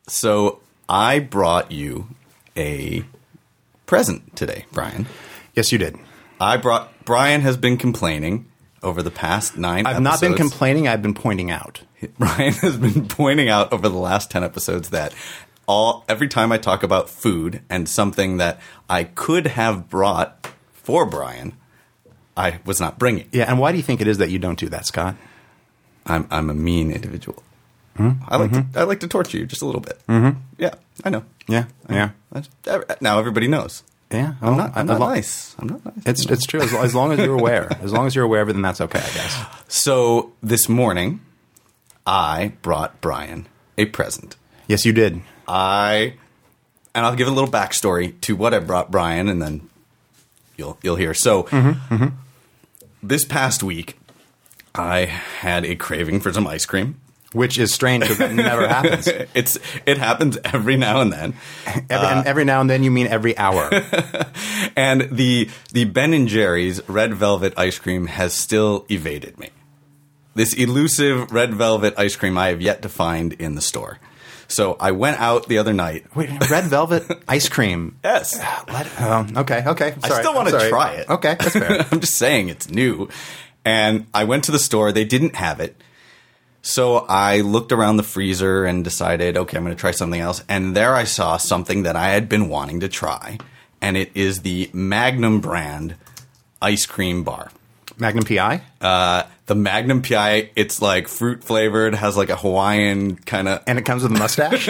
So I brought you a present today, Brian. Yes, you did. Brian has been complaining over the past 9 episodes. I've not been complaining. I've been pointing out. Brian has been pointing out over the last 10 episodes that every time I talk about food and something that I could have brought for Brian, I was not bringing. Yeah, and why do you think it is that you don't do that, Scott? I'm a mean individual. Mm-hmm. I like to torture you just a little bit. Mm-hmm. Yeah, I know. Yeah. Now everybody knows. Yeah, I'm not nice. I'm not nice. It's true. As long as you're aware. As long as you're aware of it, then that's okay, I guess. So this morning, I brought Brian a present. Yes, you did. And I'll give a little backstory to what I brought Brian, and then you'll hear. So this past week, I had a craving for some ice cream. Which is strange because it never happens. It happens every now and then. Every now and then, you mean every hour. And the Ben & Jerry's red velvet ice cream has still evaded me. This elusive red velvet ice cream I have yet to find in the store. So I went out the other night. Wait, red velvet ice cream? Yes. Okay. Sorry. I still want to try it. Okay, that's fair. I'm just saying it's new. And I went to the store. They didn't have it. So I looked around the freezer and decided, okay, I'm going to try something else. And there I saw something that I had been wanting to try. And it is the Magnum brand ice cream bar. Magnum P.I.? The Magnum P.I., it's like fruit flavored, has like a Hawaiian kind of... And it comes with a mustache?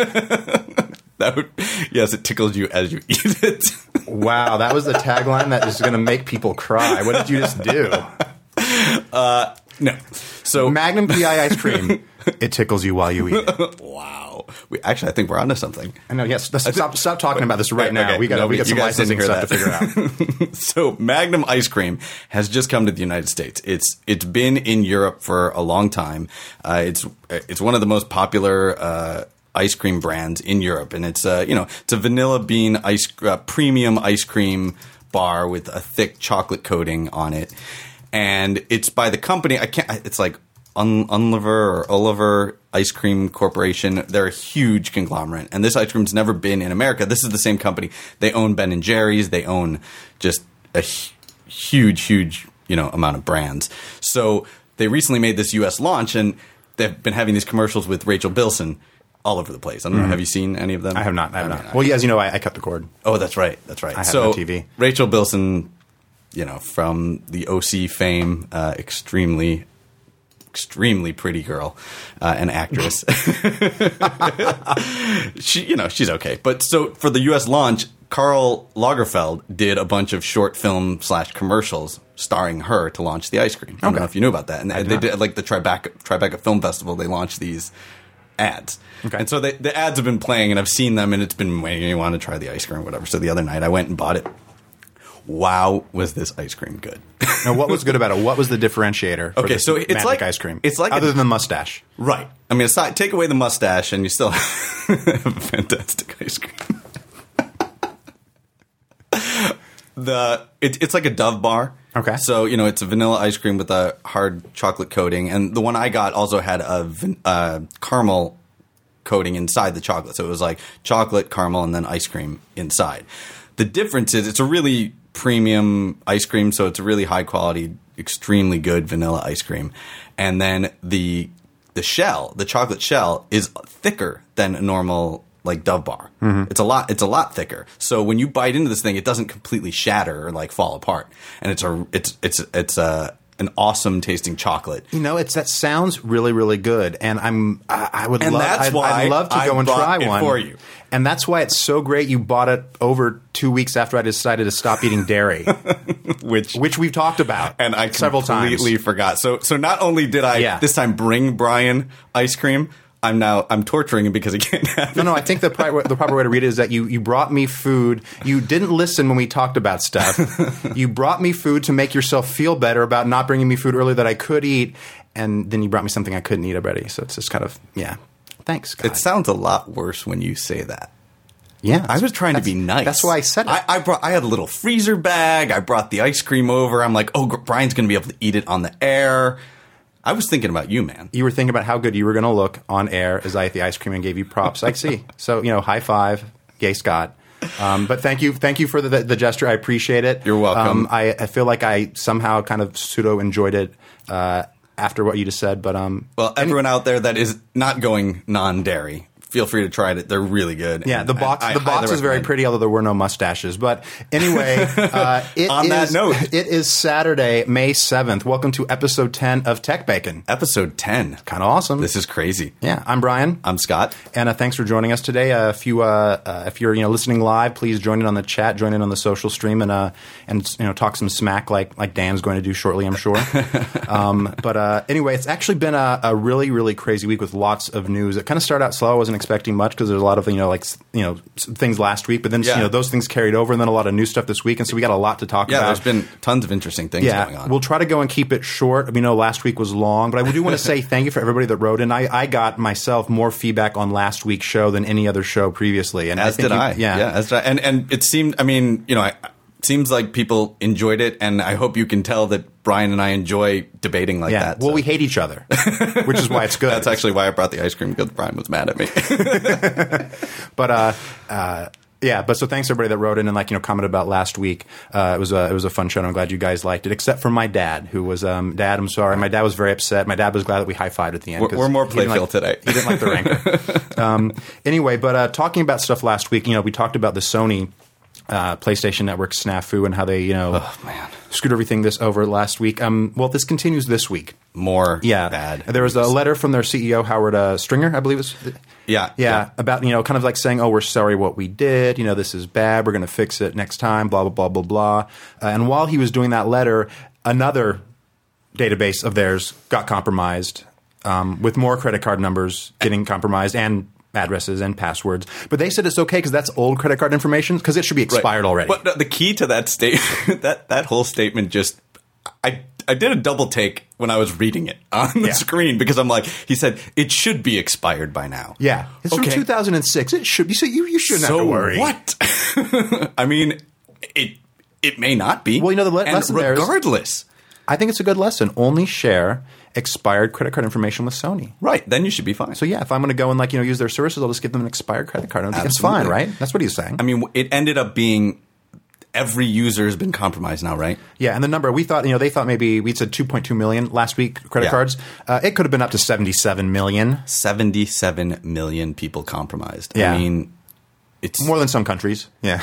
Yes, it tickles you as you eat it. Wow, that was the tagline that is going to make people cry. What did you just do? No. So Magnum P.I. ice cream, it tickles you while you eat it. Wow. I think we're onto something. I know, yes. Stop talking about this right now. Okay. We got some licensing stuff to figure out. So Magnum ice cream has just come to the United States. It's been in Europe for a long time. It's one of the most popular ice cream brands in Europe, and it's a vanilla bean premium ice cream bar with a thick chocolate coating on it. And it's by the company. It's like Unilever or Oliver Ice Cream Corporation. They're a huge conglomerate, and this ice cream's never been in America. This is the same company. They own Ben & Jerry's. They own just a huge amount of brands. So they recently made this U.S. launch, and they've been having these commercials with Rachel Bilson all over the place. I don't know. Have you seen any of them? I have not. Well, yeah, as you know, I cut the cord. Oh, that's right. I have no TV. Rachel Bilson, from the OC fame, extremely pretty girl, an actress. She's okay. But so for the U.S. launch, Karl Lagerfeld did a bunch of short film / commercials starring her to launch the ice cream. I don't know if you knew about that. And they did like the Tribeca Film Festival. They launched these ads. Okay. And so the ads have been playing, and I've seen them, and it's been waiting. You want to try the ice cream or whatever. So the other night I went and bought it. Wow, was this ice cream good? Now, what was good about it? What was the differentiator for this so it's magic like ice cream? It's like other than the mustache. Right. I mean, take away the mustache and you still have a fantastic ice cream. It's like a Dove bar. Okay. So, it's a vanilla ice cream with a hard chocolate coating. And the one I got also had a caramel coating inside the chocolate. So it was like chocolate, caramel, and then ice cream inside. The difference is it's a really premium ice cream, so it's a really high quality, extremely good vanilla ice cream. And then the chocolate shell is thicker than a normal like Dove bar. Mm-hmm. It's a lot thicker. So when you bite into this thing, it doesn't completely shatter or like fall apart. And it's an awesome tasting chocolate. That sounds really, really good, and I'd love to go and try one for you. And that's why it's so great. You bought it over 2 weeks after I decided to stop eating dairy, which we've talked about, and I several times. Completely forgot. So not only did I this time bring Brian ice cream, I'm torturing him because he can't have it. No, I think the proper way to read it is that you brought me food. You didn't listen when we talked about stuff. You brought me food to make yourself feel better about not bringing me food earlier that I could eat, and then you brought me something I couldn't eat already. So it's just kind of, Thanks, Scott. It sounds a lot worse when you say that. Yeah. I was trying to be nice. That's why I said it. I had a little freezer bag. I brought the ice cream over. I'm like, oh, Brian's going to be able to eat it on the air. I was thinking about you, man. You were thinking about how good you were going to look on air as I ate the ice cream and gave you props. I see. So, high five, Gay Scott. But thank you for the gesture. I appreciate it. You're welcome. I feel like I somehow kind of pseudo enjoyed it after what you just said. But well, everyone out there that is not going non-dairy, feel free to try it. They're really good. Yeah, the box is very pretty, although there were no mustaches. But anyway, it is Saturday, May 7th. Welcome to episode 10 of Tech Bacon. Episode 10. Kind of awesome. This is crazy. Yeah, I'm Brian. I'm Scott. And thanks for joining us today. If you're listening live, please join in on the chat, join in on the social stream, and talk some smack like Dan's going to do shortly, I'm sure. But anyway, it's actually been a really, really crazy week with lots of news. It kind of started out slow. I wasn't expecting much because there's a lot of things last week, but then those things carried over, and then a lot of new stuff this week, and so we got a lot to talk about. Yeah, there's been tons of interesting things going on. We'll try to go and keep it short. Last week was long, but I do want to say thank you for everybody that wrote in. I got myself more feedback on last week's show than any other show previously, and as did I. Yeah, as did I. And it seemed. It seems like people enjoyed it, and I hope you can tell that Brian and I enjoy debating like that. Well, we hate each other, which is why it's good. That's actually why I brought the ice cream, because Brian was mad at me. But so thanks everybody that wrote in and commented about last week. It was a fun show, and I'm glad you guys liked it. Except for my dad, who was Dad. I'm sorry, my dad was very upset. My dad was glad that we high-fived at the end. We're more playful today. He didn't like the rancor. Anyway, but talking about stuff last week, we talked about the Sony PlayStation Network snafu and how they screwed everything this over last week. Well, this continues this week. More bad. There was a letter from their CEO, Howard Stringer, I believe it was. Yeah. About, kind of like saying, we're sorry what we did. This is bad. We're going to fix it next time, blah, blah, blah, blah, blah. And while he was doing that letter, another database of theirs got compromised with more credit card numbers getting compromised and addresses and passwords. But they said it's okay because that's old credit card information because it should be expired already. But the key to that statement, that whole statement just... I did a double take when I was reading it on the screen because I'm like, he said, it should be expired by now. Yeah. It's from 2006. It should be. So you shouldn't have to worry. What? It may not be. Well, the lesson there is... Regardless. I think it's a good lesson. Only share expired credit card information with Sony. Right. Then you should be fine. So, if I'm going to go and use their services, I'll just give them an expired credit card. It's fine, right? That's what he's saying. It ended up being... Every user has been compromised now, right? Yeah, and the number we thought, they thought maybe we said 2.2 million last week credit cards. It could have been up to 77 million. 77 million people compromised. Yeah. It's more than some countries. Yeah.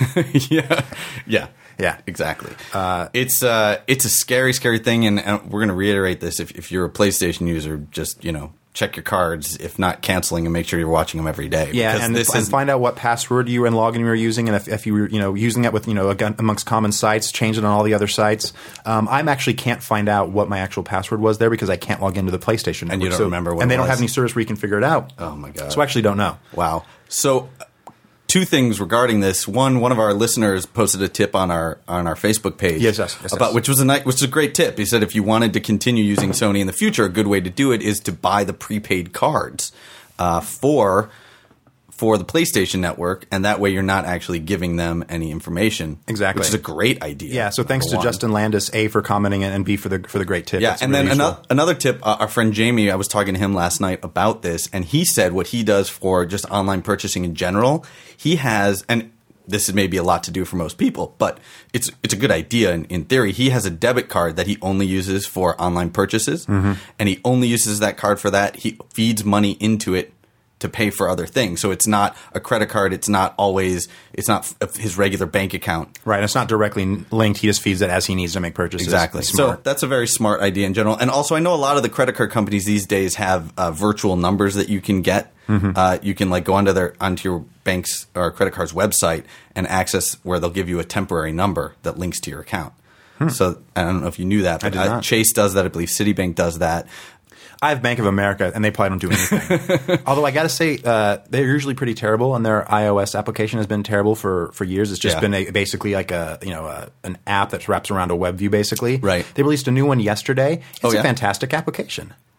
Yeah, exactly. It's a scary, scary thing, and we're going to reiterate this. If you're a PlayStation user, just check your cards. If not, canceling and make sure you're watching them every day. Yeah, and find out what password you and login you were using, and if you were using that with amongst common sites, change it on all the other sites. I actually can't find out what my actual password was there because I can't log into the PlayStation network. And you don't remember what. And they don't have any service where you can figure it out. Oh my god! So I actually don't know. Wow. So. Two things regarding this. One of our listeners posted a tip on our Facebook page. Yes. Which was a great tip. He said if you wanted to continue using Sony in the future, a good way to do it is to buy the prepaid cards for the PlayStation Network, and that way you're not actually giving them any information. Exactly, which is a great idea. Yeah. So thanks to Justin Landis, A, for commenting, and B, for the great tip. Yeah, and then another tip. Our friend Jamie, I was talking to him last night about this, and he said what he does for just online purchasing in general. He has, and this is maybe a lot to do for most people, but it's a good idea in theory. He has a debit card that he only uses for online purchases, and he only uses that card for that. He feeds money into it to pay for other things. So it's not a credit card. It's not his regular bank account. Right. It's not directly linked. He just feeds it as he needs to make purchases. Exactly. So that's a very smart idea in general. And also I know a lot of the credit card companies these days have virtual numbers that you can get. You can go onto your bank's or credit card's website and access where they'll give you a temporary number that links to your account. So I don't know if you knew that, but Chase does that. I believe Citibank does that. I have Bank of America, and they probably don't do anything. Although I got to say, they're usually pretty terrible, and their iOS application has been terrible for years. It's just been basically like an app that wraps around a web view, basically. Right. They released a new one yesterday. It's a fantastic application.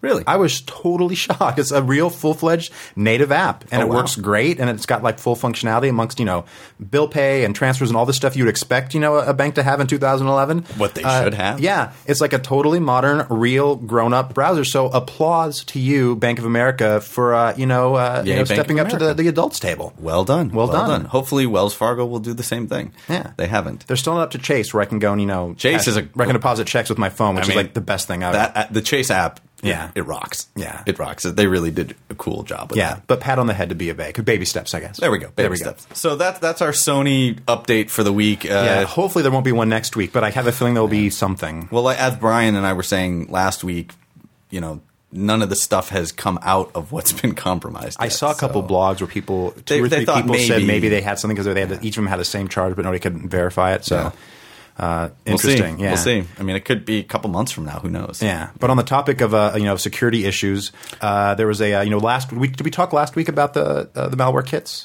Really? I was totally shocked. It's a real full-fledged native app, and it works great, and it's got like full functionality amongst, bill pay and transfers and all the stuff you would expect, a bank to have in 2011. What they should have. Yeah. It's like a totally modern, real, grown-up browser. So applause to you, Bank of America, for, stepping up to the adults table. Well done. Well done. Hopefully Wells Fargo will do the same thing. Yeah. They haven't. They're still not up to Chase, where I can go and, Chase is where I can deposit checks with my phone, which is like the best thing ever. The Chase app, it rocks. Yeah. It rocks. They really did a cool job with that. But pat on the head to be a baby steps, I guess. There we go. Baby steps. So that's our Sony update for the week. Hopefully there won't be one next week, but I have a feeling there will be something. Well, as Brian and I were saying last week, none of the stuff has come out of what's been compromised yet. I saw a couple blogs where people, two or three people said maybe they had something because each of them had the same charge, but nobody could verify it. So interesting. We'll see. I mean, it could be a couple months from now. Who knows? Yeah. But on the topic of security issues, there was a last week. Did we talk last week about the malware kits?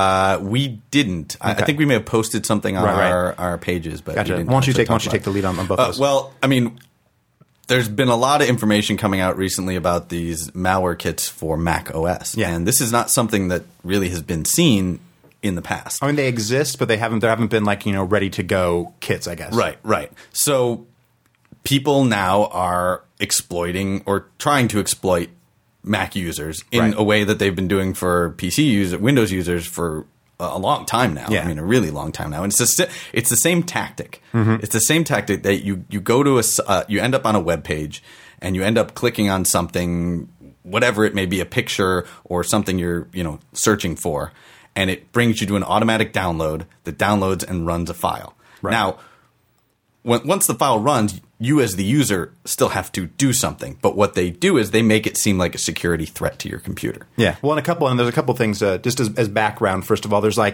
We didn't. Okay. I think we may have posted something on our pages, but gotcha. Why don't you take the lead on both those? Well, I mean, there's been a lot of information coming out recently about these malware kits for Mac OS, and this is not something that really has been seen in the past. I mean, they exist, but there haven't been ready to go kits, I guess. Right. So people now are exploiting or trying to exploit Mac users in a way that they've been doing for Windows users for a long time now. Yeah. I mean, a really long time now. And it's the same tactic. Mm-hmm. It's the same tactic that you go to you end up on a web page and you end up clicking on something, whatever it may be, a picture or something you're searching for, and it brings you to an automatic download that downloads and runs a file. Right. Now, once the file runs, you as the user still have to do something. But what they do is they make it seem like a security threat to your computer. Yeah. Well, there's a couple things just as background. First of all, there's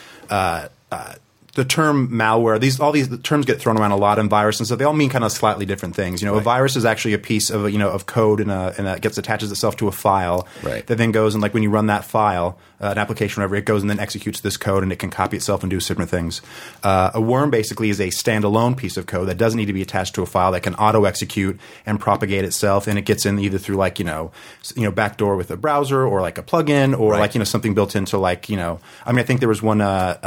the term malware. All these terms get thrown around a lot in viruses, so they all mean kind of slightly different things. A virus is actually a piece of of code and that attaches itself to a file that then goes and when you run that file, an application, whatever, it goes and then executes this code and it can copy itself and do certain things. A worm basically is a standalone piece of code that doesn't need to be attached to a file that can auto execute and propagate itself, and it gets in either through backdoor with a browser or a plugin or something built into I think there was one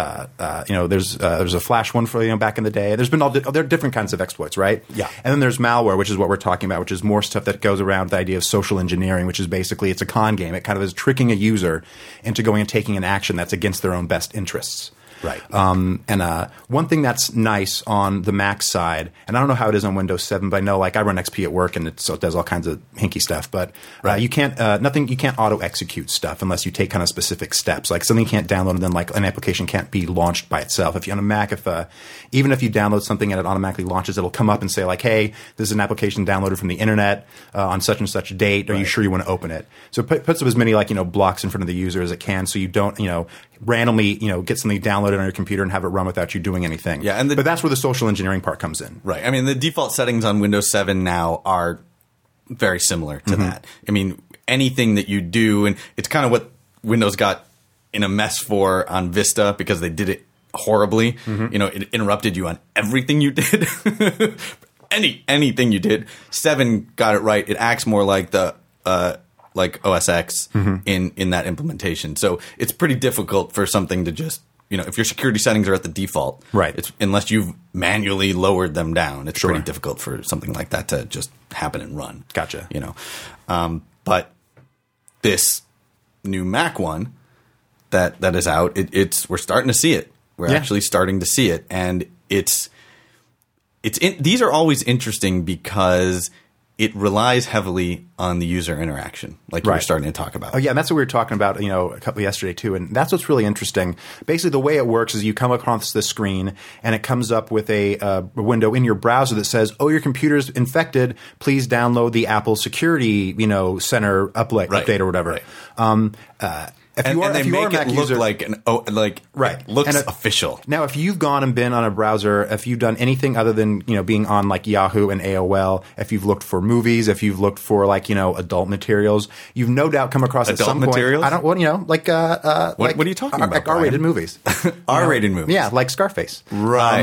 there's a Flash one for back in the day. There are different kinds of exploits, right? Yeah. And then there's malware, which is what we're talking about, which is more stuff that goes around the idea of social engineering, which is basically it's a con game. It kind of is tricking a user into going and taking an action that's against their own best interests. Right. And one thing that's nice on the Mac side, and I don't know how it is on Windows 7, but I know I run XP at work and it does all kinds of hinky stuff. But you can't auto execute stuff unless you take kind of specific steps. Like something you can't download and then an application can't be launched by itself. If you're on a Mac, even if you download something and it automatically launches, it'll come up and say hey, this is an application downloaded from the internet on such and such date. Are you sure you want to open it? So it puts up as many blocks in front of the user as it can, so you don't randomly get something downloaded on your computer and have it run without you doing anything. Yeah, but that's where the social engineering part comes in. Right. I mean, the default settings on Windows 7 now are very similar to that. I mean, anything that you do, and it's kind of what Windows got in a mess for on Vista because they did it horribly. It interrupted you on everything you did. Anything you did. 7 got it right. It acts more like the OS X in that implementation. So it's pretty difficult for something to just, if your security settings are at the default, unless you've manually lowered them down, it's pretty difficult for something like that to just happen and run. Gotcha. But this new Mac one that is out, we're starting to see it. We're actually starting to see it, and these are always interesting because it relies heavily on the user interaction, like you were starting to talk about. Oh, yeah, and that's what we were talking about, a couple yesterday too, and that's what's really interesting. Basically, the way it works is you come across the screen, and it comes up with a window in your browser that says, "Oh, your computer's infected. Please download the Apple Security, Center update or whatever." Right. And they make it look looks official. Now, if you've gone and been on a browser, if you've done anything other than being on Yahoo and AOL, if you've looked for movies, if you've looked for adult materials, you've no doubt come across adult at some materials? point. What are you talking about? Like R-rated movies. R-rated movies. Yeah, like Scarface. Right.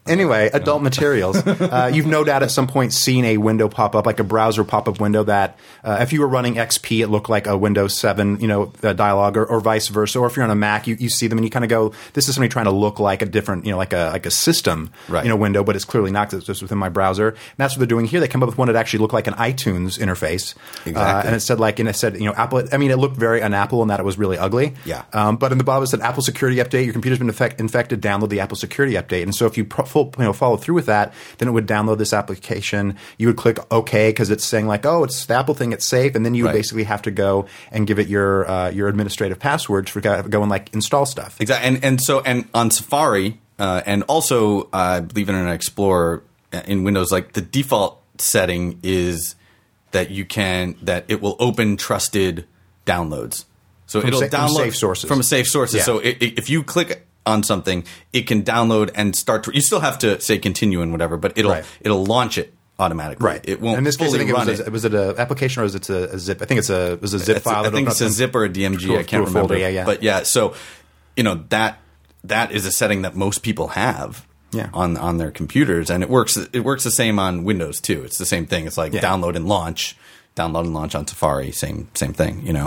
Anyway, adult materials. You've no doubt at some point seen a window pop up, like a browser pop up window that, if you were running XP, it looked like a Windows 7, dialogue, or vice versa. Or if you're on a Mac, you see them and you kind of go, "This is somebody trying to look like a different, like a system, right. Window," but it's clearly not, 'cause it's just within my browser. And that's what they're doing here. They come up with one that actually looked like an iTunes interface, exactly. And it said, Apple. I mean, it looked very un-Apple in that it was really ugly. Yeah. But in the bottom it said Apple Security Update. Your computer's been infected. Download the Apple Security Update. And so if you follow through with that, then it would download this application. You would click OK because it's saying like, oh, it's the Apple thing. It's safe. And then you would basically have to go and give it your administrative passwords for go and like install stuff. Exactly. And on Safari and also I believe Internet Explorer in Windows, like the default setting is that it will open trusted downloads. So it'll download from safe sources. Yeah. So if you click on something, it can download and start to. You still have to say continue and whatever, but it'll launch it automatically. Right. It won't. In this case, I think run was it an application or was it a zip? I think it was a zip file. I think it's a zip or a DMG. I can't remember. Folder, yeah. But yeah, so that is a setting that most people have. Yeah. On their computers, and it works the same on Windows too. It's the same thing. It's like download and launch on Safari, same thing,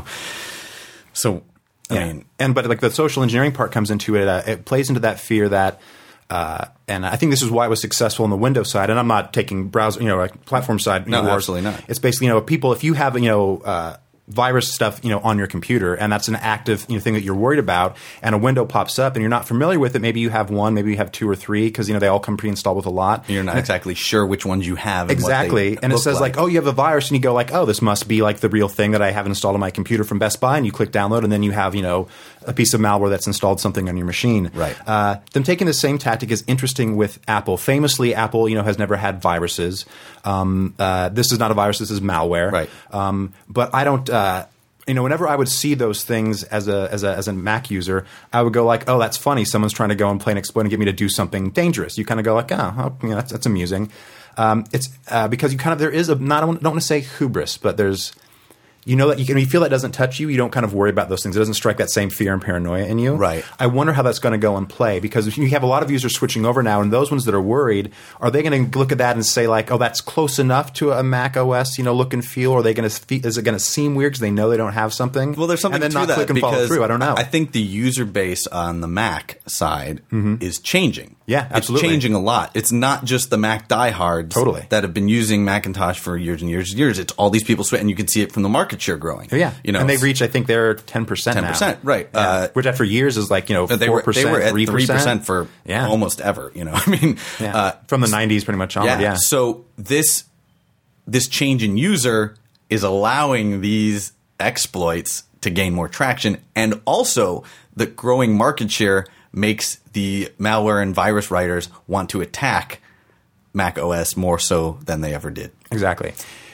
So I mean, but like the social engineering part comes into it. It plays into that fear that, and I think this is why it was successful on the Windows side. And I'm not taking browser, platform side. No, absolutely not. It's basically people. If you have virus stuff, on your computer, and that's an active, thing that you're worried about, and a window pops up and you're not familiar with it, maybe you have one, maybe you have two or three, because, they all come pre-installed with a lot. And you're not exactly sure which ones you have. And exactly. And it says like, oh, you have a virus, and you go like, oh, this must be like the real thing that I have installed on my computer from Best Buy, and you click download, and then you have, a piece of malware that's installed something on your machine. Right. Them taking the same tactic is interesting with Apple. Famously, Apple, has never had viruses. This is not a virus, this is malware. Right. But I don't, whenever I would see those things as a Mac user, I would go like, oh, that's funny. Someone's trying to go and play an exploit and get me to do something dangerous. You kind of go like, that's amusing. It's because there is I don't want to say hubris, but there's, that you feel that doesn't touch you. You don't kind of worry about those things. It doesn't strike that same fear and paranoia in you. Right. I wonder how that's going to go and play, because if you have a lot of users switching over now, and those ones that are worried, are they going to look at that and say like, oh, that's close enough to a Mac OS, look and feel? Or are they going to is it going to seem weird because they know they don't have something? Well, there's something and then to not that click and follow through. I don't know. I think the user base on the Mac side is changing. Yeah, absolutely. It's changing a lot. It's not just the Mac diehards that have been using Macintosh for years and years and years. It's all these people, and you can see it from the market share growing. Yeah. And they've reached, I think they're 10% now. 10%, right. Yeah. Which for years is like, 4%, they were at 3%. 3% for almost ever, I mean. From the 90s pretty much on. Yeah. So this change in user is allowing these exploits to gain more traction, and also the growing market share makes the malware and virus writers want to attack Mac OS more so than they ever did. Exactly.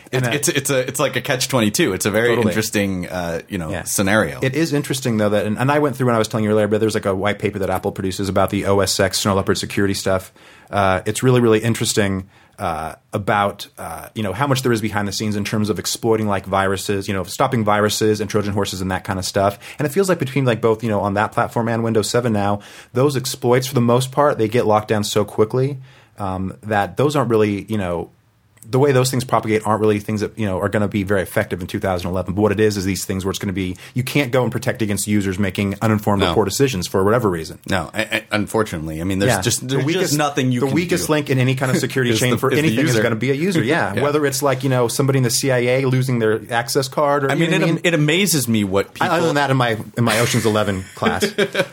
It's like a catch-22. It's a very interesting scenario. It is interesting though that, and I went through when I was telling you earlier, but there's like a white paper that Apple produces about the OS X Snow Leopard security stuff. It's really, really interesting about how much there is behind the scenes in terms of exploiting like viruses, stopping viruses and Trojan horses and that kind of stuff. And it feels like between like both on that platform and Windows 7 now, those exploits for the most part they get locked down so quickly that those aren't really the way those things propagate aren't really things that are going to be very effective in 2011. But what it is these things where it's going to be, you can't go and protect against users making uninformed poor decisions for whatever reason. No, unfortunately, I mean, there's just nothing you can do. The weakest link in any kind of security chain for anything is going to be a user. Yeah. Whether it's like somebody in the CIA losing their access card, or it amazes me what people. I learned that in my Ocean's 11 class.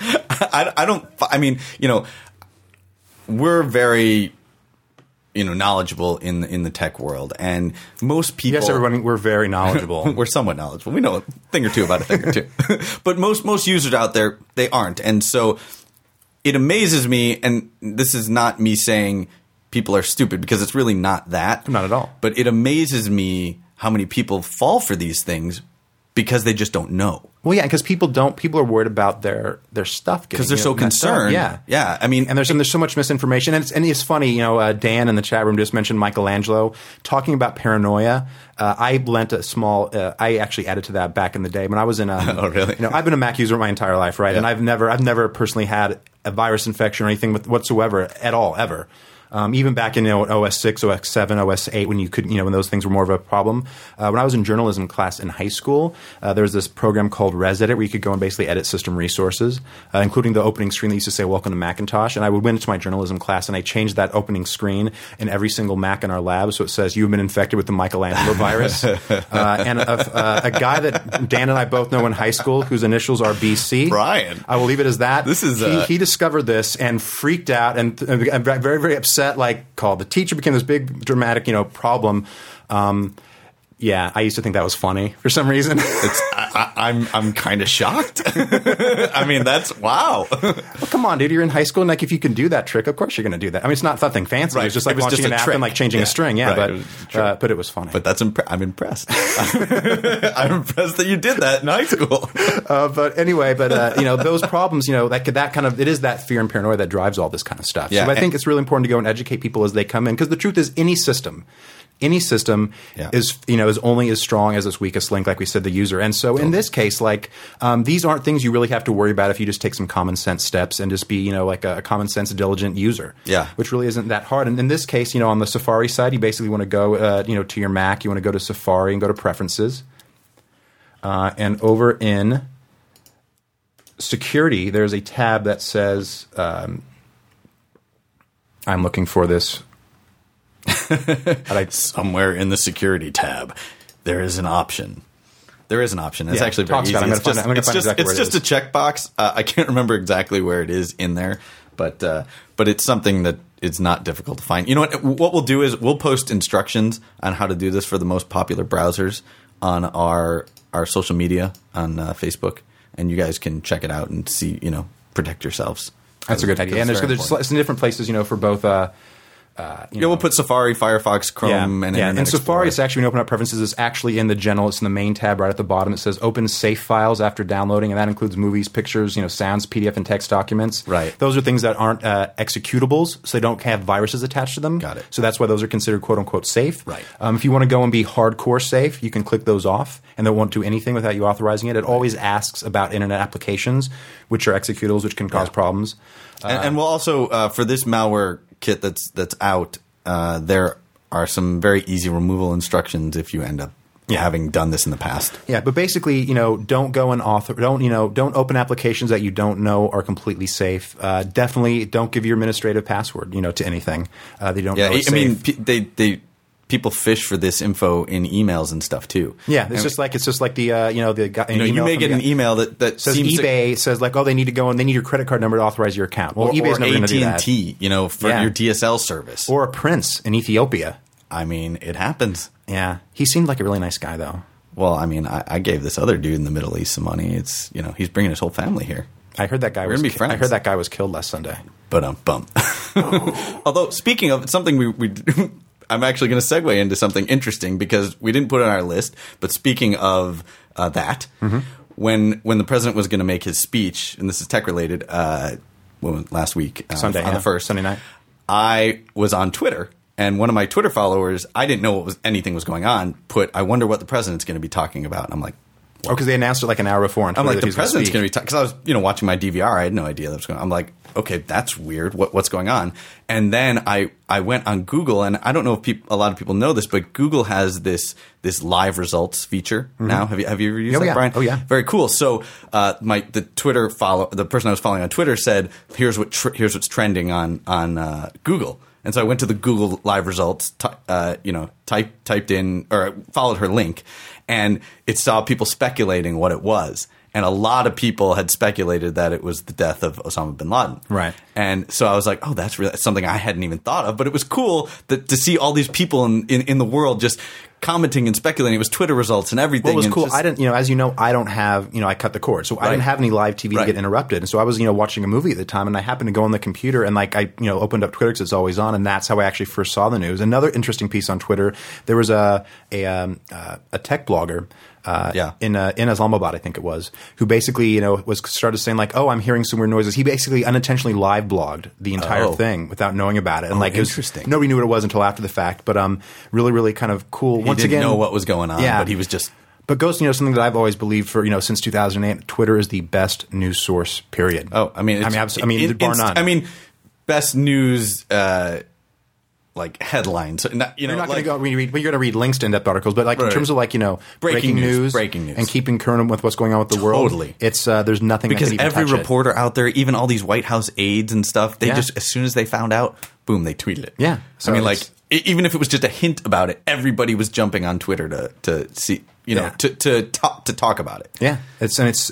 We're very knowledgeable in the tech world, and most people. Yes, everyone, we're very knowledgeable. We're somewhat knowledgeable. We know a thing or two about a thing or two, but most users out there, they aren't, and so it amazes me. And this is not me saying people are stupid, because it's really not that. Not at all. But it amazes me how many people fall for these things because they just don't know. Well, yeah, because people are worried about their stuff because they're so concerned. Yeah. I mean, and there's so much misinformation, and it's funny. Dan in the chat room just mentioned Michelangelo talking about paranoia. I lent a small. I actually added to that back in the day when I was in. Oh, really? I've been a Mac user my entire life, right? Yeah. And I've never personally had a virus infection or anything whatsoever at all, ever. Even back in OS 6, OS 7, OS 8, when you could, when those things were more of a problem. When I was in journalism class in high school, there was this program called ResEdit where you could go and basically edit system resources, including the opening screen that used to say "Welcome to Macintosh." And I would went into my journalism class and I changed that opening screen in every single Mac in our lab, so it says "You've been infected with the Michelangelo virus." And a guy that Dan and I both know in high school, whose initials are BC, Brian. I will leave it as that. This is he discovered this and freaked out and very, very upset. Called the teacher, became this big dramatic, problem. Yeah, I used to think that was funny for some reason. I'm kind of shocked. I mean, that's wow. Well, come on, dude. You're in high school, and if you can do that trick, of course you're going to do that. I mean, it's not something fancy. Right. It was just like launching an app and changing a string. Yeah, right. But it was funny. But I'm impressed. I'm impressed that you did that in high school. But anyway, those problems, that kind of, it is that fear and paranoia that drives all this kind of stuff. Yeah, so I think it's really important to go and educate people as they come in, because the truth is, any system is only as strong as its weakest link, like we said, the user. And so in this case, these aren't things you really have to worry about if you just take some common sense steps and just be, like a common sense diligent user. Yeah. Which really isn't that hard. And in this case, on the Safari side, you basically want to go, to your Mac, you want to go to Safari and go to Preferences. And over in Security, there's a tab that says, I'm looking for this. Somewhere in the security tab, there is an option. It's actually very easy. It's just a checkbox. I can't remember exactly where it is in there, but it's something that it's not difficult to find. You know what we'll do is we'll post instructions on how to do this for the most popular browsers on our social media on Facebook, and you guys can check it out and see, protect yourselves. That's a good idea. And there's some different places, for both. We'll put Safari, Firefox, Chrome, and Internet and Safari, Explorer. it's actually, when you open up Preferences, it's actually in the general, it's in the main tab right at the bottom. It says Open Safe Files after downloading, and that includes movies, pictures, sounds, PDF, and text documents. Right. Those are things that aren't executables, so they don't have viruses attached to them. Got it. So that's why those are considered quote-unquote safe. Right. If you want to go and be hardcore safe, you can click those off, and they won't do anything without you authorizing it. It always asks about Internet applications, which are executables, which can cause problems. And we'll also, for this malware kit that's out, there are some very easy removal instructions if you end up having done this in the past. Yeah, but basically, don't go and don't open applications that you don't know are completely safe. Definitely don't give your administrative password, to anything they don't know is safe. I mean, people fish for this info in emails and stuff too. Yeah, it's just like the the guy. You may get an email that says seems eBay says they need to go and they need your credit card number to authorize your account. Well, eBay's never going to do that. AT&T, for your DSL service, or a prince in Ethiopia. I mean, it happens. Yeah, he seemed like a really nice guy, though. Well, I mean, I gave this other dude in the Middle East some money. It's he's bringing his whole family here. I heard that guy I heard that guy was killed last Sunday. But bum. Although speaking of something we I'm actually going to segue into something interesting because we didn't put it on our list. But speaking of that, when the president was going to make his speech, and this is tech related, last week Sunday on the 1st, Sunday night, I was on Twitter, and one of my Twitter followers, I didn't know anything was going on. I wonder what the president's going to be talking about, and I'm like. Oh, because they announced it like an hour before on Twitter. I'm like, the president's going to be talking. Because I was, watching my DVR. I had no idea that was going on. I'm like, okay, that's weird. What's going on? And then I went on Google, and I don't know if a lot of people know this, but Google has this live results feature now. Have you ever used that, Brian? Oh, yeah. Very cool. So the person I was following on Twitter said, here's what's trending on Google. And so I went to the Google live results, typed in or followed her link, and it saw people speculating what it was. And a lot of people had speculated that it was the death of Osama bin Laden. Right. And so I was like, oh, that's something I hadn't even thought of. But it was cool to see all these people in the world just commenting and speculating. It was Twitter results and everything. Well, it was cool. I didn't, as I don't have, I cut the cord. So I didn't have any live TV to get interrupted. And so I was, watching a movie at the time, and I happened to go on the computer and I opened up Twitter because it's always on, and that's how I actually first saw the news. Another interesting piece on Twitter, there was a tech blogger in Islamabad, I think it was, who basically, started saying oh, I'm hearing some weird noises. He basically unintentionally live blogged the entire thing without knowing about it. And it was interesting. Nobody knew what it was until after the fact, but really, really kind of cool. He didn't know what was going on, but he was just But goes, something that I've always believed for, since 2008, Twitter is the best news source, period. Oh, bar none. Best news, like headlines. You're not going to go read, but you're going to read links to in-depth articles. But in terms of breaking news, and keeping current with what's going on with the world, it's there's nothing because that can even every reporter out there, even all these White House aides and stuff, they just as soon as they found out, boom, they tweeted it. Yeah, so even if it was just a hint about it, everybody was jumping on Twitter to see. To talk about it. Yeah, it's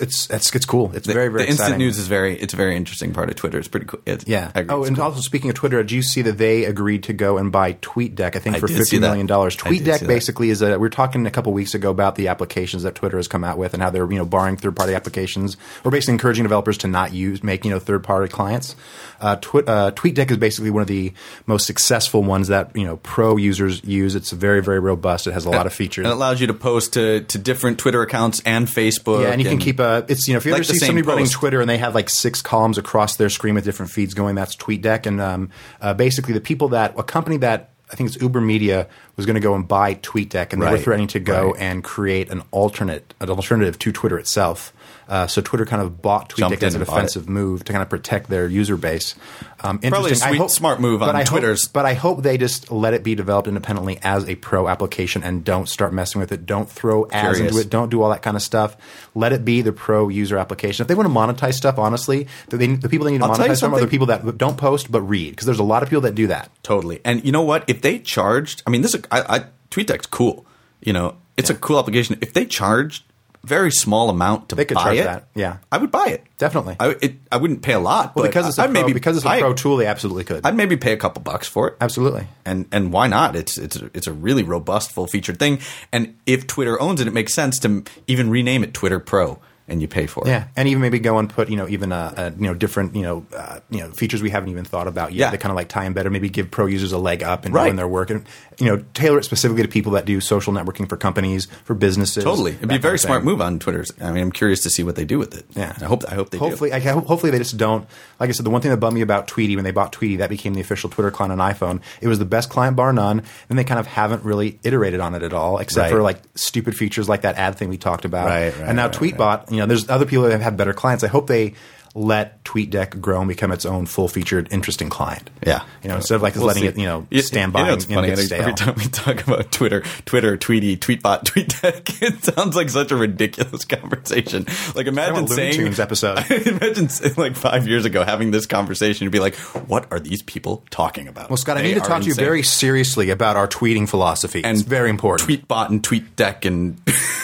cool. It's very, very the instant exciting. News is it's a very interesting part of Twitter. It's pretty cool. And also speaking of Twitter, did you see that they agreed to go and buy TweetDeck? I think for $50 million. TweetDeck basically is we were talking a couple weeks ago about the applications that Twitter has come out with and how they're barring third party applications or basically encouraging developers to not make third party clients. TweetDeck is basically one of the most successful ones that pro users use. It's very, very robust. It has a lot of features. And it allows you to post to different Twitter accounts and Facebook. Yeah, and you can keep if you ever see somebody running Twitter and they have 6 columns across their screen with different feeds going, that's TweetDeck. And basically a company that I think it's Uber Media was going to go and buy TweetDeck, and they were threatening to go and create an alternative to Twitter itself. So Twitter kind of bought TweetDeck as a defensive move to kind of protect their user base. Probably a smart move on Twitter's. But I hope they just let it be developed independently as a pro application and don't start messing with it. Don't throw ads into it. Don't do all that kind of stuff. Let it be the pro user application. If they want to monetize stuff, honestly, the people that need to monetize them are the people that don't post but read, because there's a lot of people that do that. Totally. And you know what? If they charged, TweetDeck's cool. It's a cool application. If they charged very small amount to buy it, that. Yeah, I would buy it. Definitely. I wouldn't pay a lot. Well, because it's a pro tool, they absolutely could. I'd maybe pay a couple bucks for it. Absolutely. And why not? It's a really robust, full featured thing. And if Twitter owns it, it makes sense to even rename it Twitter Pro. And you pay for it. Yeah, and even maybe go and put even different features we haven't even thought about yet. That kind of tie in better. Maybe give pro users a leg up in doing their work, and tailor it specifically to people that do social networking for companies, for businesses. Totally, it'd be a very smart move on Twitter's. I'm curious to see what they do with it. Yeah, I hope they do. Hopefully they just don't. Like I said, the one thing that bummed me about Tweety when they bought Tweety, that became the official Twitter client on iPhone. It was the best client bar none, and they kind of haven't really iterated on it at all, except for stupid features like that ad thing we talked about. And now Tweetbot. There's other people that have better clients. I hope they let TweetDeck grow and become its own full-featured, interesting client. Yeah, instead of letting it stand by. It's funny. Every time we talk about Twitter, Tweety, Tweetbot, TweetDeck, it sounds like such a ridiculous conversation. Imagine saying Looney Tunes episode. Imagine 5 years ago having this conversation and be like, "What are these people talking about?" Well, Scott, I need to talk to you very seriously about our tweeting philosophy. And it's very important. Tweetbot and TweetDeck and.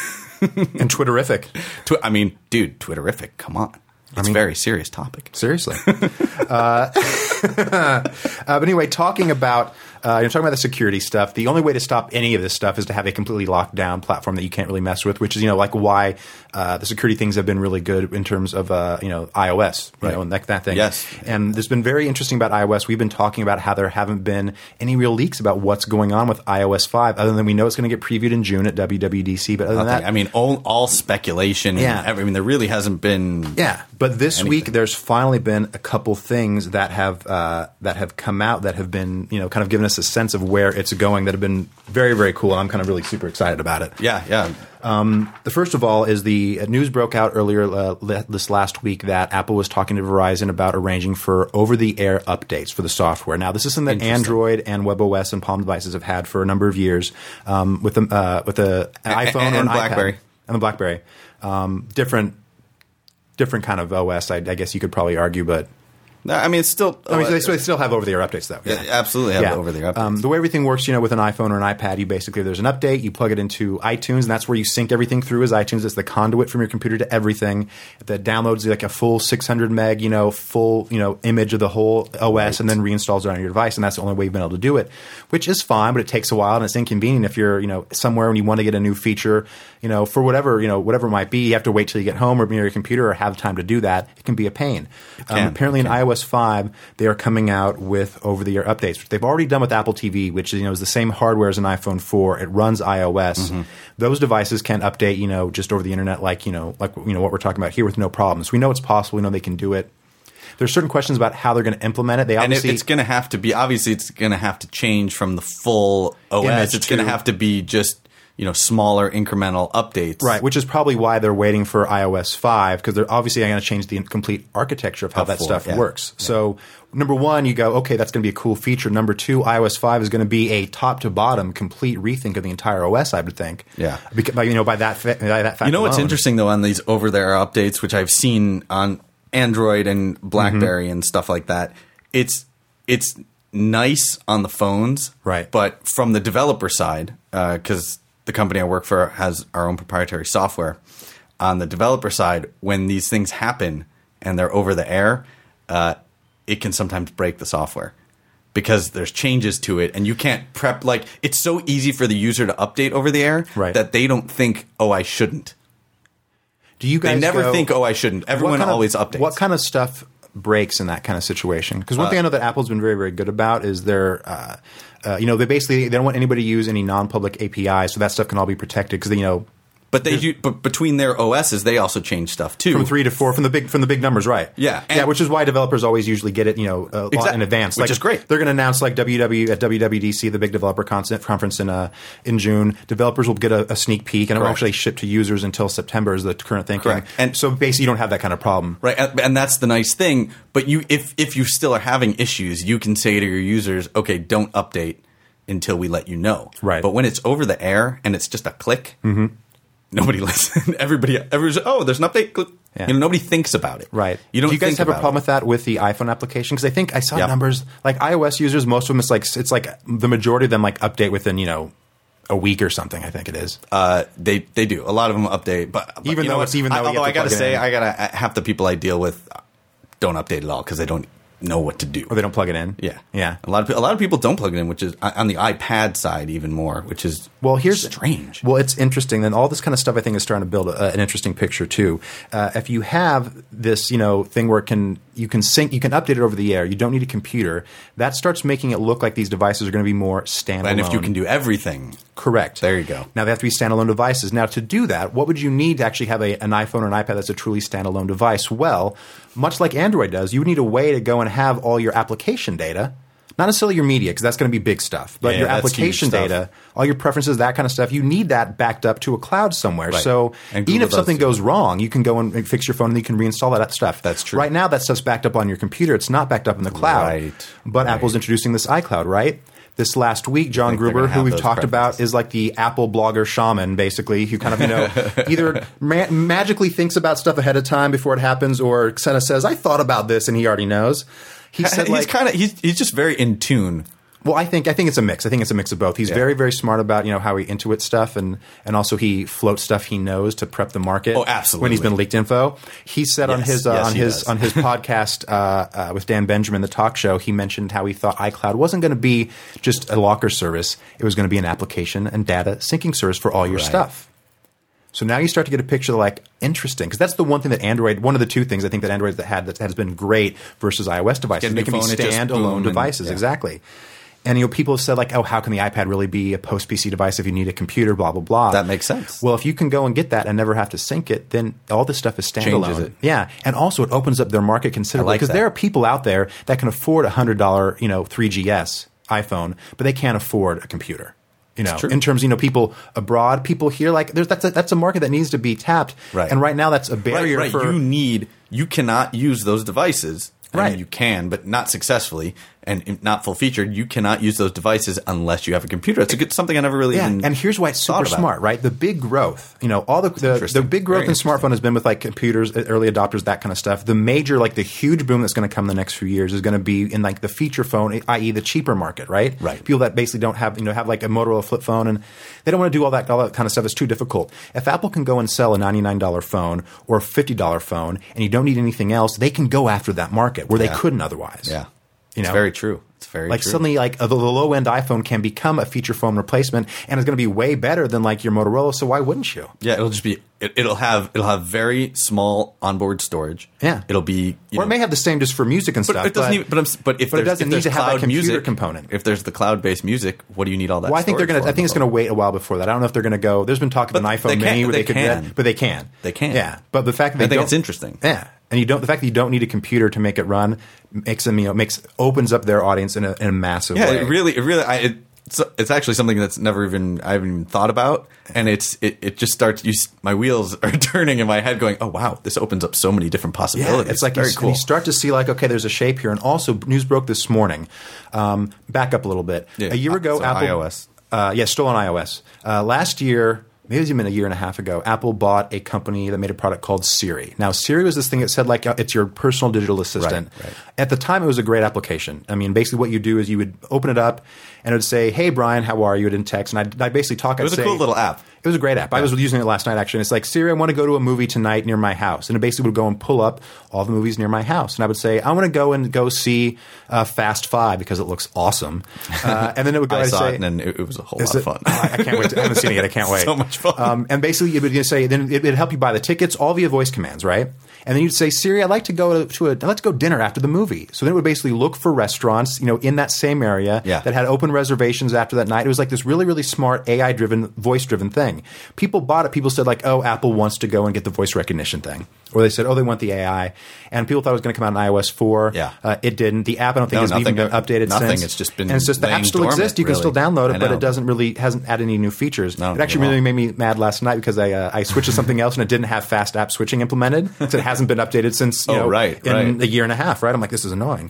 And Twitterific. Dude, Twitterific, come on. It's a very serious topic. Seriously. But anyway, talking about the security stuff, the only way to stop any of this stuff is to have a completely locked down platform that you can't really mess with, which is, why the security things have been really good in terms of, iOS, and that thing. Yes. And there's been very interesting about iOS. We've been talking about how there haven't been any real leaks about what's going on with iOS 5, other than we know it's going to get previewed in June at WWDC. But other than that, all speculation. Yeah. There really hasn't been. Yeah. But this week, there's finally been a couple things that have come out that have been, kind of given us a sense of where it's going that have been very, very cool. And I'm kind of really super excited about it. Yeah. The first of all is the news broke out earlier this last week that Apple was talking to Verizon about arranging for over-the-air updates for the software. Now, this is something that Android and WebOS and Palm devices have had for a number of years with the iPhone and BlackBerry. iPad. And the BlackBerry. Different kind of OS, I guess you could probably argue, but... it's still... they still have over-the-air updates, though. Yeah, absolutely have over-the-air updates. The way everything works, with an iPhone or an iPad, there's an update, you plug it into iTunes, and that's where you sync everything through as iTunes. It's the conduit from your computer to everything. That downloads a full 600 meg, full, image of the whole OS, and then reinstalls it on your device, and that's the only way you've been able to do it, which is fine, but it takes a while, and it's inconvenient if you're, somewhere and you want to get a new feature, for whatever it might be, you have to wait till you get home or near your computer or have time to do that. It can be a pain. Apparently in iOS 5, they are coming out with over-the-air updates, which they've already done with Apple TV, which is the same hardware as an iPhone 4. It runs iOS. Mm-hmm. Those devices can update, just over the internet, like what we're talking about here, with no problems. We know it's possible. We know they can do it. There's certain questions about how they're going to implement it. It's going to have to be, obviously, it's going to have to change from the full OS. It's going to have to be just smaller incremental updates. Right, which is probably why they're waiting for iOS 5, because they're obviously going to change the complete architecture of how that stuff works. Yeah. So, number one, you go, okay, that's going to be a cool feature. Number two, iOS 5 is going to be a top-to-bottom complete rethink of the entire OS, I would think. Yeah. By that fact what's interesting, though, on these over-the-air updates, which I've seen on Android and BlackBerry and stuff like that, it's nice on the phones. Right. But from the developer side, because the company I work for has our own proprietary software. On the developer side, when these things happen and they're over the air, it can sometimes break the software because there's changes to it and you can't prep. Like, it's so easy for the user to update over the air that they don't think, oh, I shouldn't. Do you guys They never think, oh, I shouldn't. Everyone always updates. What kind of stuff breaks in that kind of situation? Because one thing I know that Apple's been very, very good about is their they don't want anybody to use any non-public APIs, so that stuff can all be protected because But they do. But between their OSs, they also change stuff too. From 3 to 4, from the big numbers, right? Yeah, which is why developers always usually get it, lot in advance, which is great. They're going to announce at WWDC, the big developer conference in June. Developers will get a sneak peek, and it won't actually ship to users until September is the current thinking. Correct. And so basically, you don't have that kind of problem, right? And that's the nice thing. But if you still are having issues, you can say to your users, okay, don't update until we let you know. Right. But when it's over the air and it's just a click, nobody listens. Everyone's, oh, there's an update. Click. Yeah. Nobody thinks about it. Right. Do you guys have a problem with that with the iPhone application? Because I think I saw numbers like iOS users. Most of them, it's like the majority of them update within a week or something. I think it is. They do. A lot of them update, but although I got to say, half the people I deal with don't update at all because they don't know what to do, or they don't plug it in. Yeah. A lot of people don't plug it in, which is on the iPad side even more, which is strange. Well, it's interesting. Then all this kind of stuff I think is starting to build an interesting picture too. If you have this thing where you can update it over the air. You don't need a computer. That starts making it look like these devices are going to be more standalone. And if you can do everything. Correct. There you go. Now, they have to be standalone devices. Now, to do that, what would you need to actually have an iPhone or an iPad that's a truly standalone device? Well, much like Android does, you would need a way to go and have all your application data, not necessarily your media, because that's going to be big stuff, but your application data, all your preferences, that kind of stuff, you need that backed up to a cloud somewhere. Right. So even if something goes wrong, you can go and fix your phone and you can reinstall that stuff. That's true. Right now, that stuff's backed up on your computer. It's not backed up in the cloud. Right. But Apple's introducing this iCloud, right? This last week, John Gruber, who we've talked about, is like the Apple blogger shaman, basically, who kind of, either magically thinks about stuff ahead of time before it happens, or kind of says, I thought about this, and he already knows. He said, he's just very in tune. Well, I think it's a mix. I think it's a mix of both. He's very, very smart about how he intuits stuff, and also he floats stuff he knows to prep the market. Oh, absolutely. When he's been leaked info, he said on his podcast with Dan Benjamin, the talk show, he mentioned how he thought iCloud wasn't going to be just a locker service; it was going to be an application and data syncing service for all your stuff. So now you start to get a picture interesting, because that's the one thing that Android, one of the two things I think that Android that has been great versus iOS devices. They can be standalone devices, exactly. And people have said oh, how can the iPad really be a post-PC device if you need a computer, blah, blah, blah. That makes sense. Well, if you can go and get that and never have to sync it, then all this stuff is standalone. Changes it. Yeah. And also it opens up their market considerably, because there are people out there that can afford a $100, 3GS iPhone, but they can't afford a computer. In terms, people abroad, people here, that's a market that needs to be tapped. Right. And right now that's a barrier right. for... You cannot use those devices. Right. I mean, you can, but not successfully and not full featured. You cannot use those devices unless you have a computer. It's something I never really even and here's why it's super smart, right? The big growth, all the big growth in smartphone has been with computers, early adopters, that kind of stuff. The major, the huge boom that's going to come in the next few years is going to be in the feature phone, i.e. the cheaper market, right? Right. People that basically don't have, have a Motorola flip phone, and they don't want to do all that kind of stuff. It's too difficult. If Apple can go and sell a $99 phone or a $50 phone and you don't need anything else, they can go after that market where they couldn't otherwise. Yeah. It's very true. It's very true. Suddenly, the low-end iPhone can become a feature phone replacement, and it's going to be way better than your Motorola. So why wouldn't you? Yeah, it'll just be it'll have very small onboard storage. Yeah, it'll be it may have the same just for music and stuff. It doesn't. But if it doesn't need to have a computer component. If there's the cloud-based music, what do you need all that? Well, I think it's going to wait a while before that. I don't know if they're going to go. There's been talk of an iPhone Mini where they could, but they can. They can. Yeah, but the fact that I think it's interesting. Yeah. And the fact that you don't need a computer to make it run makes them, opens up their audience in a massive way. Yeah, it really. it's actually something that's I haven't even thought about, and it just starts. My wheels are turning in my head, going, "Oh wow, this opens up so many different possibilities." Yeah, it's like very cool. You start to see like, okay, there's a shape here, and also news broke this morning. Back up a little bit. Yeah. A year ago, So Apple iOS. Still on iOS. Last year. Maybe it was even a year and a half ago, Apple bought a company that made a product called Siri. Now, Siri was this thing that said, like, it's your personal digital assistant. Right. At the time, it was a great application. I mean, basically what you do is you would open it up, and it would say, hey, Brian, how are you? It in text. And I'd basically talk. It was a cool little app. It was a great app. Yeah. I was using it last night, actually. And it's like, Siri, I want to go to a movie tonight near my house. And it basically would go and pull up all the movies near my house. And I would say, I want to go see Fast 5 because it looks awesome. And then it would go I saw say, it, and it was a whole lot of fun. I can't wait. I haven't seen it yet. I can't wait. So much fun. And basically, it would say, then it'd help you buy the tickets, all via voice commands, right? And then you'd say, Siri, I'd like to go dinner after the movie. So then it would basically look for restaurants, in that same area that had open reservations after that night. It was like this really, really smart AI-driven, voice-driven thing. People bought it. People said like, oh, Apple wants to go and get the voice recognition thing. Or they said, oh, they want the AI. And people thought it was going to come out in iOS 4. Yeah. It didn't. The app, I don't think, has even been updated since. It's just been and it's just the app still dormant, exists. You can really. still download I it, but know. it hasn't added any new features. No, it actually really made me mad last night because I switched to something else and it didn't have fast app switching implemented. So it hasn't been updated since a year and a half, right? I'm like, this is annoying.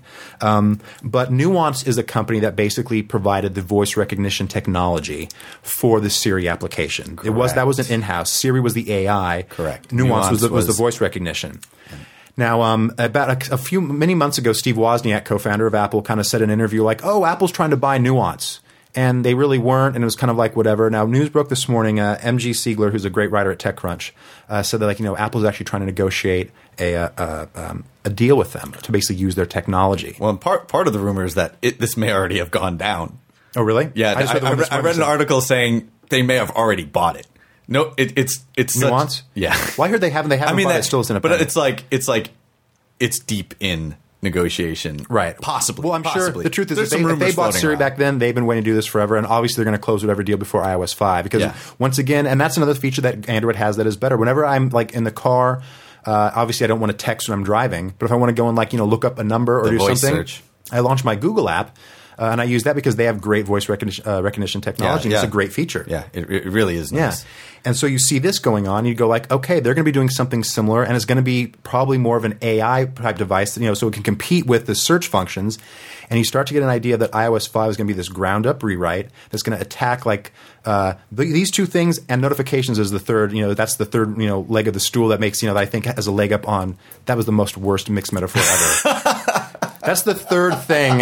But Nuance is a company that basically provided the voice recognition technology for the Siri application. Correct. That was an in-house. Siri was the AI. Correct. Nuance was the voice recognition. Now, about many months ago, Steve Wozniak, co-founder of Apple, kind of said in an interview like, oh, Apple's trying to buy Nuance. And they really weren't, and it was kind of like whatever. Now, news broke this morning, MG Siegler, who's a great writer at TechCrunch, said that Apple's actually trying to negotiate a deal with them to basically use their technology. Well, part of the rumor is that this may already have gone down. Oh, really? Yeah, I read an article saying they may have already bought it. No, it's Nuance. Yeah. Well, I heard they haven't bought it. It still is independent. But it's deep in negotiation, right? Possibly. Well, I'm sure the truth is if they bought Siri back then, they've been waiting to do this forever, and obviously they're going to close whatever deal before iOS 5 because once again, and that's another feature that Android has that is better. Whenever I'm like in the car, obviously I don't want to text when I'm driving, but if I want to go and look up a number or do something, search. I launch my Google app. And I use that because they have great voice recognition technology. And it's a great feature. Yeah, it really is nice. Yeah. And so you see this going on, you go like, okay, they're going to be doing something similar, and it's going to be probably more of an AI-type device, so it can compete with the search functions. And you start to get an idea that iOS 5 is going to be this ground-up rewrite that's going to attack these two things, and notifications is the third. That's the third leg of the stool that makes that I think has a leg up on. That was the most worst mixed metaphor ever. That's the third thing.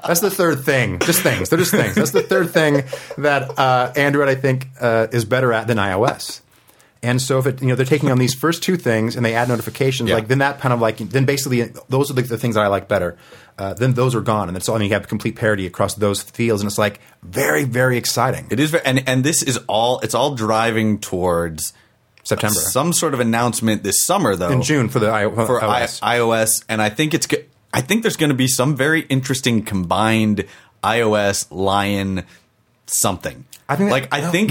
Just things. They're just things. That's the third thing that Android, I think, is better at than iOS. And so if they're taking on these first two things and they add notifications, then that kind of then basically those are the things that I like better. Then those are gone, and that's all. You have complete parity across those fields, and it's very, very exciting. It is, and this is all. It's all driving towards September. Some sort of announcement this summer, though, in June for iOS. iOS, and I think there's going to be some very interesting combined iOS Lion something. I think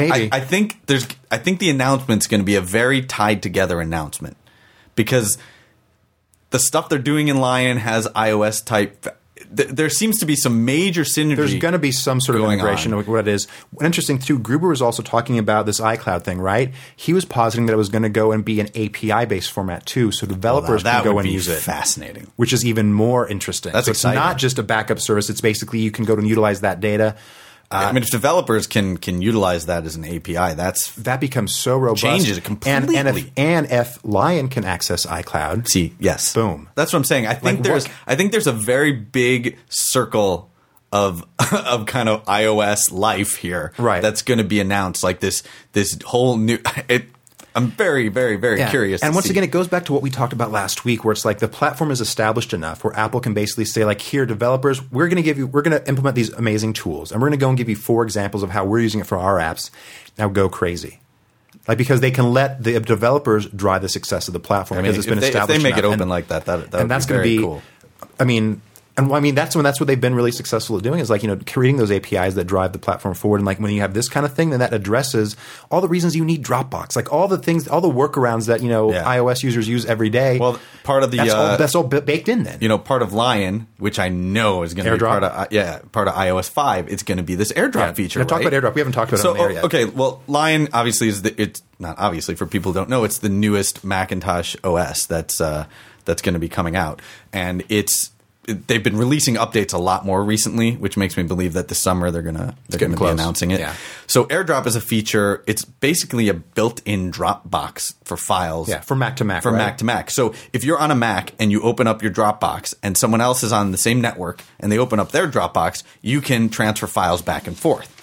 the announcement's going to be a very tied together announcement because the stuff they're doing in Lion has iOS type. There seems to be some major synergy. There's going to be some sort of integration of what it is. Interesting, too, Gruber was also talking about this iCloud thing, right? He was positing that it was going to go and be an API-based format, too, so developers can go and use it. Fascinating. Which is even more interesting. That's exciting. It's not just a backup service. It's basically you can go and utilize that data. If developers can utilize that as an API, that becomes so robust. Changes it completely. And if Lion can access iCloud, yes, boom. That's what I'm saying. I think there's a very big circle of kind of iOS life here, right? That's going to be announced this whole new. I'm very, very, very curious. And once again, it goes back to what we talked about last week, where it's the platform is established enough where Apple can basically say, here, developers, we're going to implement these amazing tools, and we're going to go and give you 4 examples of how we're using it for our apps. Now go crazy. Because they can let the developers drive the success of the platform because it's been established. If they make enough. it open like that, that would that's be very going to be cool. I mean, And I mean, that's what they've been really successful at doing is like, creating those APIs that drive the platform forward. And like when you have this kind of thing, then that addresses all the reasons you need Dropbox, like all the things, all the workarounds that, iOS users use every day. Well, part of the that's all baked in then. Part of Lion, which I know is going to be part of iOS 5, it's going to be this AirDrop feature. Now, talk about AirDrop. We haven't talked about it on the air yet. Okay, well, Lion obviously it's not obviously for people who don't know, it's the newest Macintosh OS that's going to be coming out, and they've been releasing updates a lot more recently, which makes me believe that this summer they're going to be announcing it. Yeah. So AirDrop is a feature. It's basically a built-in Dropbox for files. Yeah, from Mac to Mac. From Mac to Mac. So if you're on a Mac and you open up your Dropbox and someone else is on the same network and they open up their Dropbox, you can transfer files back and forth.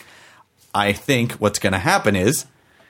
I think what's going to happen is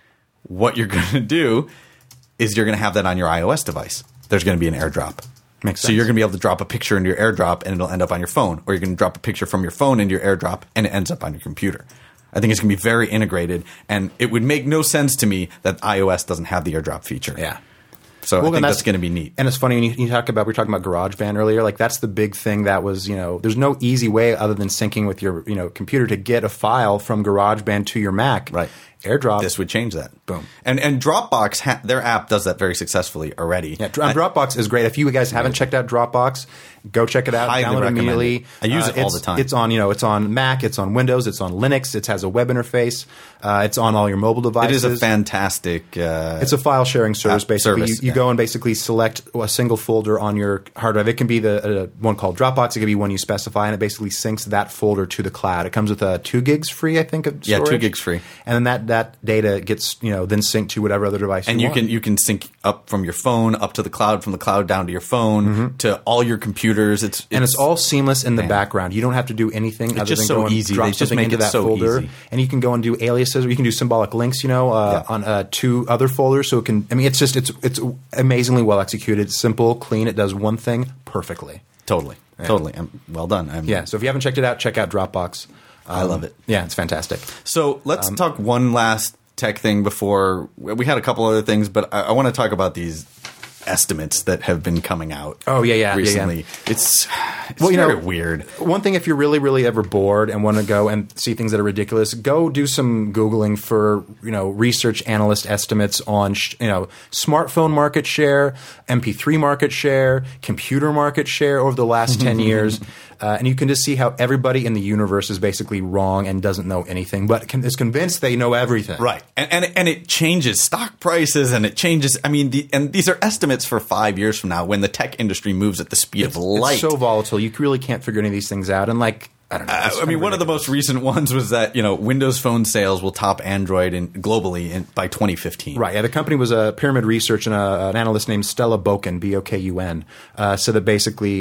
what you're going to do is you're going to have that on your iOS device. There's going to be an AirDrop. Makes sense. So you're going to be able to drop a picture into your AirDrop and it'll end up on your phone. Or you're going to drop a picture from your phone into your AirDrop and it ends up on your computer. I think it's going to be very integrated. And it would make no sense to me that iOS doesn't have the AirDrop feature. Yeah. So I think that's going to be neat. And it's funny when we were talking about GarageBand earlier. Like that's the big thing that was, there's no easy way other than syncing with your, computer to get a file from GarageBand to your Mac. Right. AirDrop. This would change that. Boom. And Dropbox, their app does that very successfully already. Yeah, Dropbox is great. If you guys haven't checked out Dropbox, go check it out. Highly download it immediately. It. I use it all the time. It's on, it's on Mac, it's on Windows, it's on Linux. It has a web interface. It's on all your mobile devices. It is a fantastic. It's a file sharing service. Basically, you go and basically select a single folder on your hard drive. It can be the one called Dropbox. It can be one you specify, and it basically syncs that folder to the cloud. It comes with 2 gigs free, I think, of storage. Yeah, 2 gigs free, and then that data gets then synced to whatever other device and you want. You can sync up from your phone up to the cloud, from the cloud down to your phone to all your computers. It's all seamless in the background. You don't have to do anything other than go and drop something into that folder. Easy. And you can go and do aliases, or you can do symbolic links, on 2 other folders. So it can. I mean, it's amazingly well executed, simple, clean. It does one thing perfectly. Totally. Well done. So if you haven't checked it out, check out Dropbox. I love it. Yeah, it's fantastic. So let's talk one last tech thing before we had a couple other things, but I want to talk about these estimates that have been coming out. Oh yeah, recently. Yeah. It's very weird. One thing, if you're really, really ever bored and want to go and see things that are ridiculous, go do some Googling for research analyst estimates on smartphone market share, MP3 market share, computer market share over the last 10 years. And you can just see how everybody in the universe is basically wrong and doesn't know anything, but is convinced they know everything. Right. And it changes stock prices, and it changes. I mean, and these are estimates for 5 years from now when the tech industry moves at the speed of light. It's so volatile. You really can't figure any of these things out. And I don't know. One of the most recent ones was that Windows Phone sales will top Android globally by 2015. Right. Yeah. The company was Pyramid Research, and an analyst named Stella Bokun, Bokun, said that basically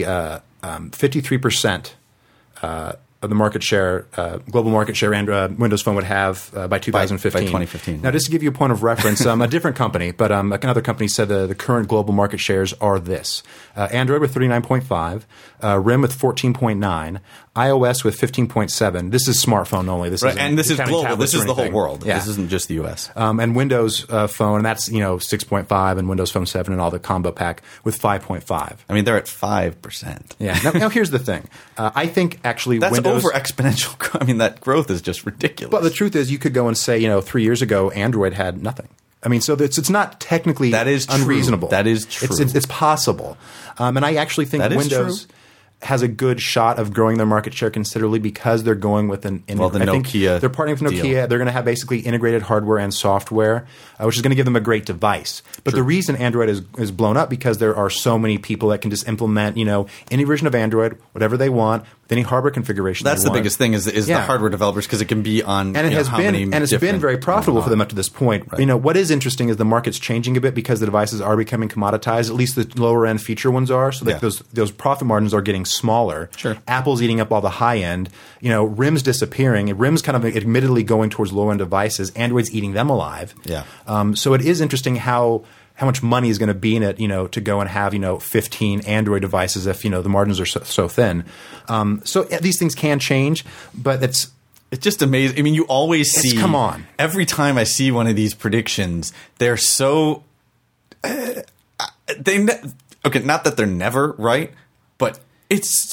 53% of the market share, global market share, Windows Phone would have by 2015. By 2015. Now, just to give you a point of reference, a different company, but another company said the current global market shares are this: Android with 39.5, RIM with 14.9, iOS with 15.7. This is smartphone only. This right, and this is global. This is the whole world. Yeah. This isn't just the U.S. And Windows Phone, that's 6.5, and Windows Phone 7 and all the combo pack with 5.5. I mean, they're at 5%. Yeah. Now here's the thing. I think actually that's Windows over exponential. I mean, that growth is just ridiculous. But the truth is, you could go and say 3 years ago Android had nothing. I mean, so it's not technically unreasonable. That is true. It's possible. And I actually think Windows has a good shot of growing their market share considerably because they're going with an Nokia. They're partnering with Nokia. Deal. They're going to have basically integrated hardware and software, which is going to give them a great device. But the reason Android is blown up because there are so many people that can just implement any version of Android, whatever they want, with any hardware configuration. That's the biggest thing is the hardware developers, because it can be on and it's been very profitable for them up to this point. Right. What is interesting is the market's changing a bit because the devices are becoming commoditized. At least the lower end feature ones are. So those profit margins are getting smaller. Sure. Apple's eating up all the high end. RIM's disappearing. RIM's kind of admittedly going towards low end devices. Android's eating them alive. Yeah. So it is interesting how much money is going to be in it, to go and have 15 Android devices if the margins are so thin. So these things can change, but it's just amazing. I mean, you always see. Come on. Every time I see one of these predictions, they're so. Not that they're never right, but it's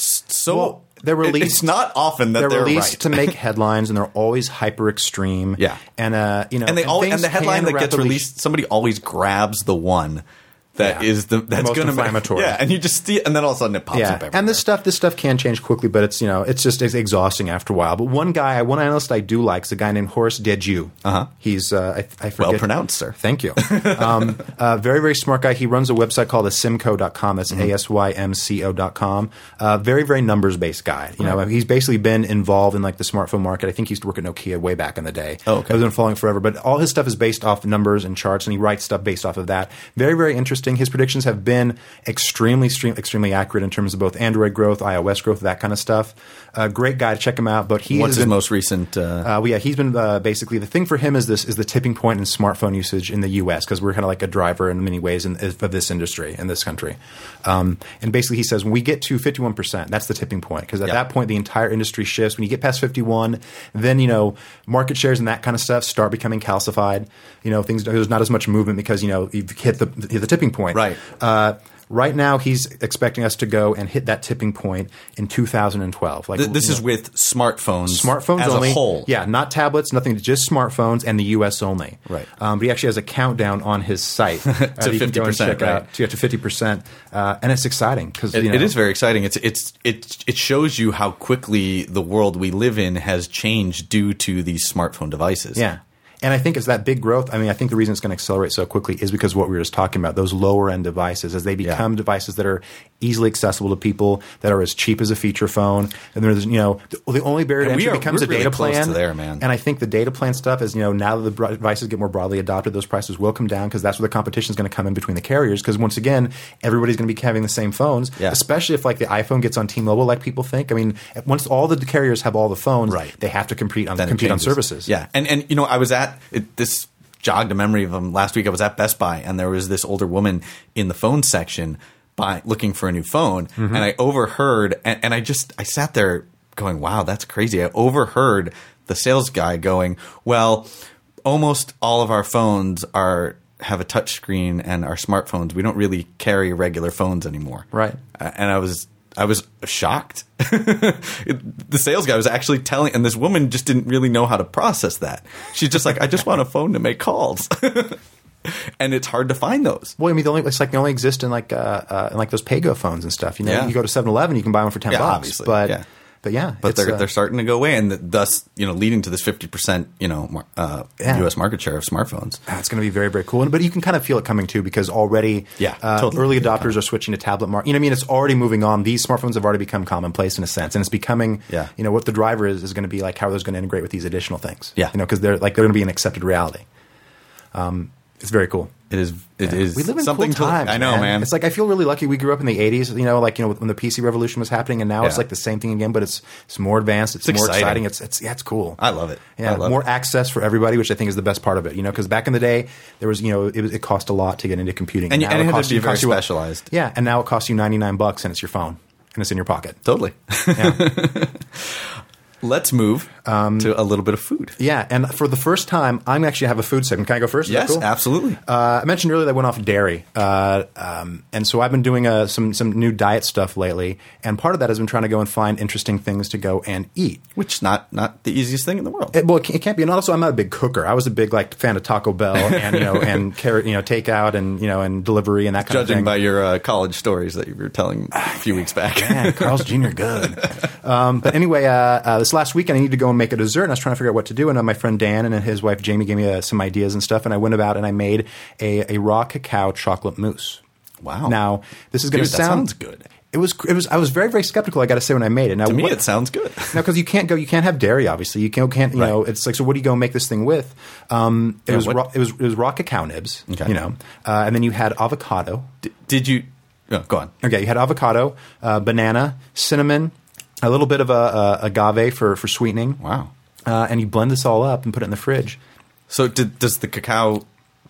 so Well, they're released. It's not often that they're released right. to make headlines, and they're always hyper extreme. Yeah. and and the headline that gets released, somebody always grabs the one that is that's most going to inflammatory. and you just see it, and then all of a sudden it pops up everywhere. And this stuff can change quickly, but it's it's exhausting after a while. But one analyst I do like is a guy named Horace Dediu. He's I forget. Well pronounced, sir. Thank you. Very, very smart guy. He runs a website called asymco.com. That's ASYMCO.com. Very, very numbers based guy. He's basically been involved in like the smartphone market. I think he used to work at Nokia way back in the day. Oh, okay. I've been following forever, but all his stuff is based off numbers and charts, and he writes stuff based off of that. Very, very interesting. His predictions have been extremely accurate in terms of both Android growth, iOS growth, that kind of stuff. Great guy to check him out. But what's his most recent? He's been basically the thing for him is the tipping point in smartphone usage in the U.S. because we're kind of like a driver in many ways of this industry in this country. And basically, he says when we get to 51%, that's the tipping point because at that point the entire industry shifts. When you get past 51, then market shares and that kind of stuff start becoming calcified. There's not as much movement because you've hit the tipping point. Right. Right now, he's expecting us to go and hit that tipping point in 2012. This is with smartphones. Smartphones as only. a whole. Yeah, not tablets, nothing. Just smartphones and the U.S. only. Right. But he actually has a countdown on his site to 50%. Right. To get to 50%, and it's exciting because it is very exciting. It shows you how quickly the world we live in has changed due to these smartphone devices. Yeah. And I think it's that big growth. I mean, I think the reason it's going to accelerate so quickly is because of what we were just talking about, those lower end devices, as they become devices that are easily accessible to people, that are as cheap as a feature phone. And there's, the only barrier to entry becomes a data really plan. Close to there, man. And I think the data plan stuff is, now that the devices get more broadly adopted, those prices will come down because that's where the competition is going to come in between the carriers. Because once again, everybody's going to be having the same phones, especially if like the iPhone gets on T-Mobile, like people think. I mean, once all the carriers have all the phones, they have to compete on services. Yeah, and I was at this. Jogged a memory of them last week. I was at Best Buy, and there was this older woman in the phone section looking for a new phone, and I overheard, and I sat there going, "Wow, that's crazy." I overheard the sales guy going, "Well, almost all of our phones have a touch screen, and our smartphones, we don't really carry regular phones anymore." Right. And I was shocked. The sales guy was actually telling, and this woman just didn't really know how to process that. She's just like, I just want a phone to make calls. And it's hard to find those. Well, I mean, they only exist in like those Paygo phones and stuff. You go to 7-Eleven, you can buy one for $10. Obviously. But they're starting to go away, and thus leading to this 50% U.S. market share of smartphones. It's going to be very, very cool. But you can kind of feel it coming too because already early adopters are switching to tablet market. It's already moving on. These smartphones have already become commonplace in a sense, and it's becoming what the driver is going to be like. How are those going to integrate with these additional things? Because they're going to be an accepted reality. It's very cool. It is. We live in something cool times. I know, man. It's like I feel really lucky. We grew up in the 80s, when the PC revolution was happening, and now it's like the same thing again, but it's more advanced. It's more exciting. It's cool. I love it. Yeah, more access for everybody, which I think is the best part of it. Because back in the day, there was it cost a lot to get into computing, and it had to be very specialized. And now it costs you $99, and it's your phone, and it's in your pocket. Totally. Yeah. Let's move to a little bit of food. Yeah, and for the first time, I'm actually have a food segment. Can I go first? Yes, cool? Absolutely. I mentioned earlier that I went off dairy, and so I've been doing some new diet stuff lately, and part of that has been trying to go and find interesting things to go and eat. Which is not the easiest thing in the world. It can't be. And also, I'm not a big cooker. I was a big fan of Taco Bell and and takeout and delivery and that kind of thing. Judging by your college stories that you were telling a few weeks back. Yeah, Carl's Jr. good. But anyway, this last weekend I needed to go and make a dessert, and I was trying to figure out what to do. And my friend Dan and his wife Jamie gave me some ideas and stuff, and I went about and I made a raw cacao chocolate mousse. Wow! Now this is going to sound sounds good. It was. I was very, very skeptical. I got to say when I made it. Now, to me, it sounds good. Now, because you can't have dairy. Obviously, you can't. It's like, so what do you go and make this thing with? It was raw cacao nibs. Okay. And then you had avocado. Did you? Oh, go on. Okay, you had avocado, banana, cinnamon, a little bit of agave for sweetening. Wow. And you blend this all up and put it in the fridge. So does the cacao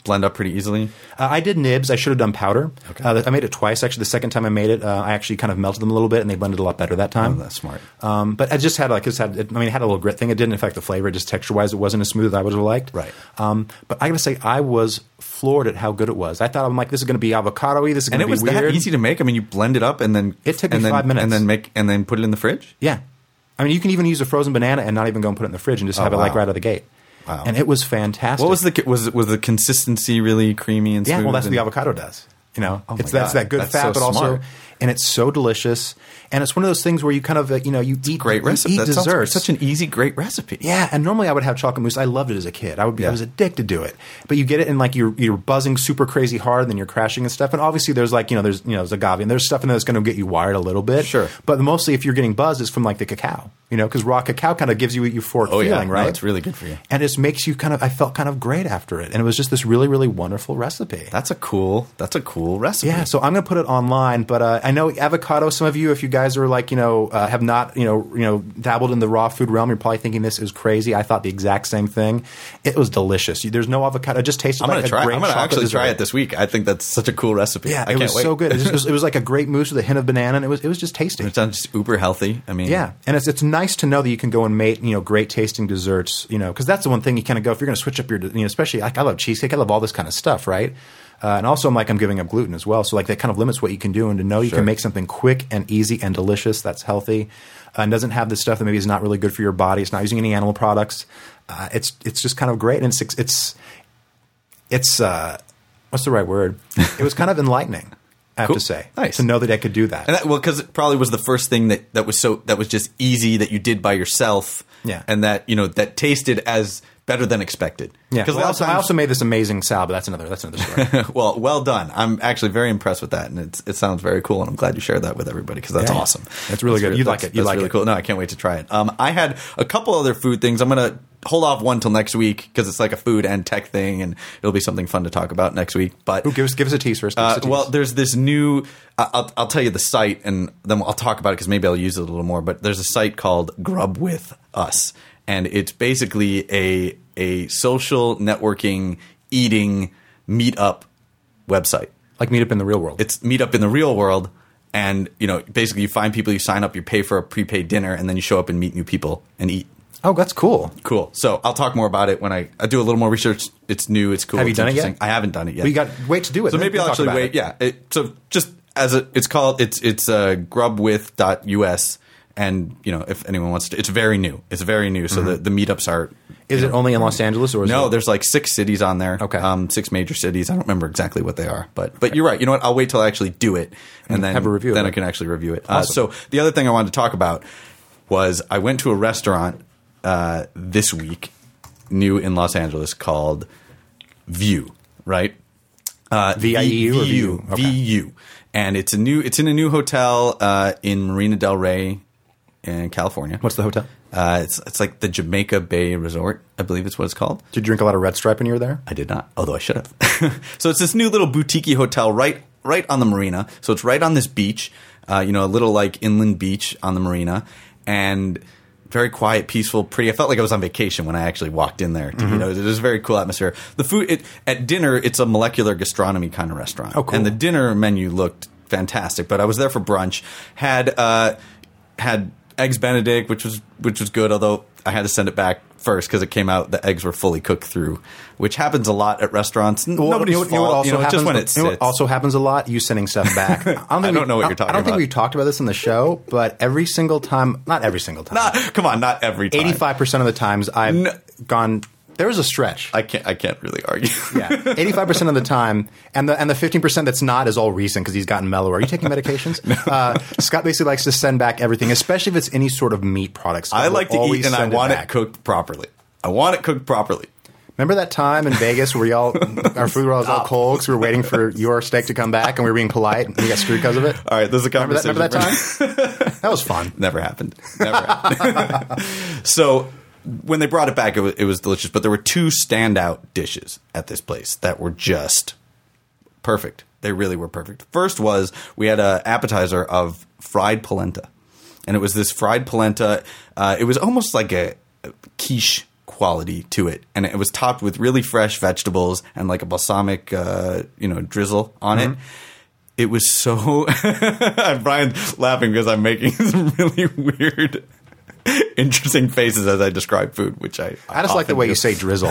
blend up pretty easily? I did nibs. I should have done powder. Okay. I made it twice. Actually, the second time I made it, I actually kind of melted them a little bit, and they blended a lot better that time. Oh, that's smart. But I just had it had a little grit thing. It didn't affect the flavor. Just texture-wise, it wasn't as smooth as I would have liked. Right. But I got to say, I was floored at how good it was. I thought, I'm like, this is going to be avocado-y. This is going to be weird. And it was that easy to make? I mean, you blend it up and then... It took me 5 minutes. And then put it in the fridge? Yeah. I mean, you can even use a frozen banana and not even go and put it in the fridge and just have it like right out of the gate. Wow. And it was fantastic. What was the consistency really creamy and smooth? Yeah, well, that's what the avocado does. You know, that's that good that's fat, so but also, smart. and it's so delicious. And it's one of those things where you kind of, you eat great recipe. You eat desserts. Such an easy, great recipe. Yeah, and normally I would have chocolate mousse. I loved it as a kid. I was addicted to it. But you get it and like you're buzzing super crazy hard, and then you're crashing and stuff. And obviously there's there's agave and there's stuff in there that's going to get you wired a little bit. Sure. But mostly if you're getting buzzed, it's from like the cacao. Because raw cacao kind of gives you a euphoric feeling, right? No, it's really good for you. And it makes you I felt kind of great after it. And it was just this really, really wonderful recipe. That's a cool recipe. Yeah, so I'm going to put it online, but I know avocado, some of you, if you guys are like, have not, dabbled in the raw food realm, you're probably thinking this is crazy. I thought the exact same thing. It was delicious. There's no avocado. It just tasted like a great chocolate. I'm going to actually try dessert. it this week. I think that's such a cool recipe. Yeah, it was so good. It was like a great mousse with a hint of banana, and it was just tasty. It sounds just uber healthy. I mean, yeah, and it's nice to know that you can go and make great tasting desserts. Because that's the one thing you kind of go if you're going to switch up your especially like I love cheesecake. I love all this kind of stuff, right? And also, I'm giving up gluten as well, so like that kind of limits what you can do. And to know you can make something quick and easy and delicious that's healthy, and doesn't have the stuff that maybe is not really good for your body. It's not using any animal products. It's just kind of great, and it's what's the right word? It was kind of enlightening. I have to say, nice to know that I could do that. And because it probably was the first thing that was just easy that you did by yourself. Yeah, and that that tasted as better than expected. Yeah, because I also made this amazing salad, but that's another story. well done. I'm actually very impressed with that, and it sounds very cool. And I'm glad you shared that with everybody because that's awesome. That's really good. You like it. That's really cool. No, I can't wait to try it. I had a couple other food things. I'm gonna hold off one till next week because it's like a food and tech thing, and it'll be something fun to talk about next week. But give us a tease first. Well, there's this new. I'll tell you the site, and then I'll talk about it because maybe I'll use it a little more. But there's a site called Grub With Us, and it's basically a social networking eating meetup website. Like Meetup in the real world. It's Meetup in the real world, and basically you find people, you sign up, you pay for a prepaid dinner, and then you show up and meet new people and eat. Oh, that's cool. Cool. So I'll talk more about it when I do a little more research. It's new. It's cool. Have you done it yet? I haven't done it yet. Well, you got wait to do it. So maybe I'll actually wait. Yeah. So just as it's grubwith.us. And, if anyone wants to, it's very new. It's very new. So the meetups are. Is it only in Los Angeles or is No, there's like 6 cities on there. Okay. 6 major cities. I don't remember exactly what they are. But you're right. You know what? I'll wait till I actually do it. And then have a review. Then I can actually review it. Awesome. So the other thing I wanted to talk about was I went to a restaurant this week, new in Los Angeles, called View, right? VIU or View? Okay. VU. And it's in a new hotel in Marina Del Rey in California. What's the hotel? It's like the Jamaica Bay Resort, I believe it's what it's called. Did you drink a lot of Red Stripe when you were there? I did not, although I should have. So it's this new little boutique hotel right on the marina. So it's right on this beach, a little like inland beach on the marina, and very quiet, peaceful, pretty. I felt like I was on vacation when I actually walked in there. It was a very cool atmosphere. The food at dinner, it's a molecular gastronomy kind of restaurant. Oh, cool. And the dinner menu looked fantastic. But I was there for brunch. Had eggs Benedict, which was good. Although I had to send it back first because it came out the eggs were fully cooked through, which happens a lot at restaurants. Nobody's fault. Just when it sits. What also happens a lot? You sending stuff back. I don't know what you're talking about. I don't think we talked about this in the show, but every single time, not every single time. Come on, not every time. 85% of the times I've gone. There was a stretch. I can't really argue. Yeah, 85% of the time, and the 15% that's not is all recent because he's gotten mellow. Are you taking medications? Scott basically likes to send back everything, especially if it's any sort of meat products. I like to eat, and I want it cooked properly. I want it cooked properly. Remember that time in Vegas where our food was all cold because we were waiting for your steak to come back and we were being polite and we got screwed because of it? All right, there's a conversation. Remember that time? That was fun. Never happened. So when they brought it back, it was delicious. But there were 2 standout dishes at this place that were just perfect. They really were perfect. First was we had an appetizer of fried polenta. And it was this fried polenta. It was almost like a quiche quality to it, and it was topped with really fresh vegetables and like a balsamic, drizzle on it. It was so. Brian's laughing because I'm making some really weird, interesting faces as I describe food, which I just like the way you say drizzle.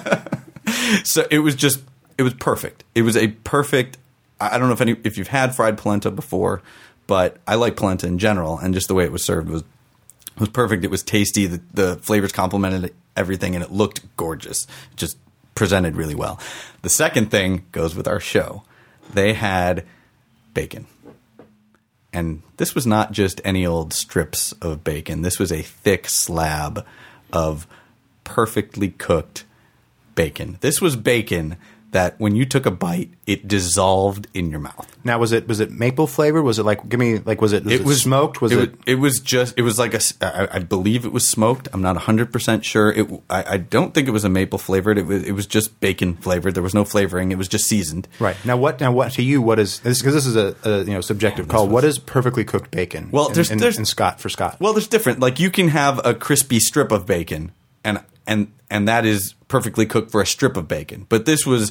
So it was perfect. It was a perfect. I don't know if you've had fried polenta before, but I like polenta in general, and just the way it was served was perfect. It was tasty. The flavors complemented everything, and it looked gorgeous. It just presented really well. The second thing goes with our show. They had bacon. And this was not just any old strips of bacon. This was a thick slab of perfectly cooked bacon. This was bacon that when you took a bite, it dissolved in your mouth. Now, was it maple flavored? Was it was it smoked? It was like I believe it was smoked. I'm not 100% sure. I don't think it was a maple flavored. It was just bacon flavored. There was no flavoring. It was just seasoned. Right. Now what to you, what is this? Because this is a subjective call. What is perfectly cooked bacon? Well, there's for Scott. Well, there's different. Like you can have a crispy strip of bacon and that is perfectly cooked for a strip of bacon. But this was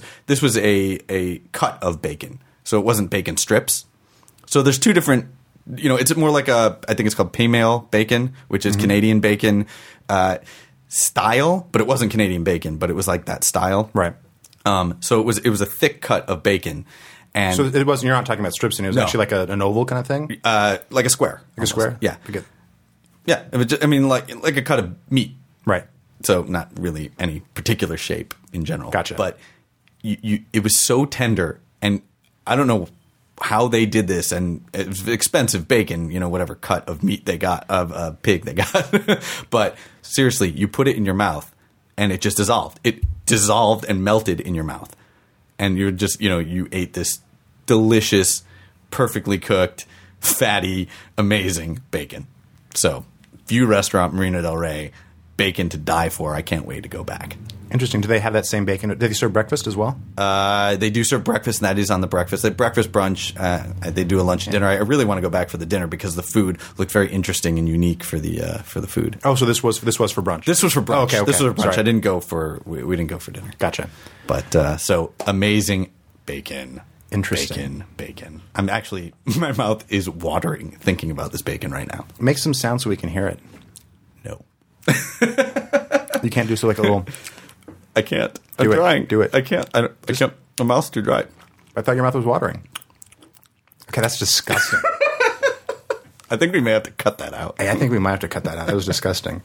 a cut of bacon. So it wasn't bacon strips. So there's two different, it's more like I think it's called Paymail bacon, which is Canadian bacon style, but it wasn't Canadian bacon, but it was like that style. Right. So it was a thick cut of bacon. And so it wasn't, you're not talking about strips, and it was actually like an oval kind of thing? Like a square. Like a square? Yeah. Good. Yeah. It was just, like a cut of meat. Right. So not really any particular shape in general. Gotcha. But it was so tender, and I don't know how they did this, and it was expensive bacon, whatever cut of meat they got, of pig they got. But seriously, you put it in your mouth, and it just dissolved. It dissolved and melted in your mouth. And you're just, you ate this delicious, perfectly cooked, fatty, amazing bacon. So, View Restaurant, Marina Del Rey, bacon to die for. I can't wait to go back. Interesting. Do they have that same bacon? Do they serve breakfast as well? They do serve breakfast, and that is on the breakfast. At breakfast brunch, they do a lunch dinner. I really want to go back for the dinner because the food looked very interesting and unique for the food. Oh, so this was for brunch. This was for brunch. Oh, okay. This was for brunch. Sorry. I didn't go for we didn't go for dinner. Gotcha. But so amazing bacon. Interesting. Bacon. I'm actually my mouth is watering thinking about this bacon right now. Make some sound so we can hear it. No. You can't do so like a little. I can't. I'm trying. Do it. I can't. I can't. My mouth's too dry. I thought your mouth was watering. Okay, that's disgusting. I think we may have to cut that out. I think we might have to cut that out. That was disgusting.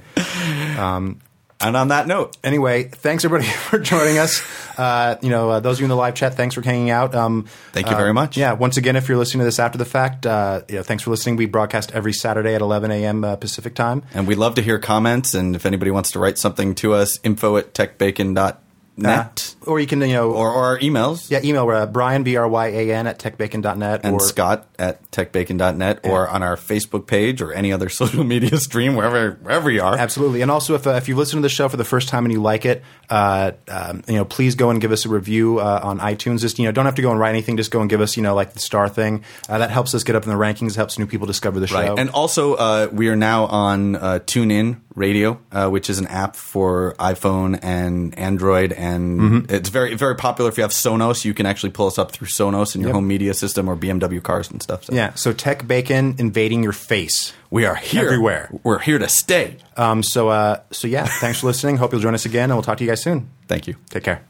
And on that note, anyway, thanks everybody for joining us. Those of you in the live chat, thanks for hanging out. Thank you very much. Yeah, once again, if you're listening to this after the fact, thanks for listening. We broadcast every Saturday at 11 a.m. Pacific time. And we love to hear comments. And if anybody wants to write something to us, info@techbacon.net. Or you can, or our emails. Yeah, email Brian, BRYAN, at techbacon.net. And Scott at techbacon.net, or on our Facebook page or any other social media stream, wherever you are. Absolutely. And also, if you've listened to the show for the first time and you like it, please go and give us a review on iTunes. Just, don't have to go and write anything. Just go and give us, like the star thing. That helps us get up in the rankings, helps new people discover the show. Right. And also, we are now on TuneIn Radio, which is an app for iPhone and Android, and it's very, very popular. If you have Sonos, you can actually pull us up through Sonos in your home media system or BMW cars and stuff. So. Yeah, so Tech Bacon invading your face. We are here. Everywhere. We're here to stay. So yeah, thanks for listening. Hope you'll join us again, and we'll talk to you guys soon. Thank you. Take care.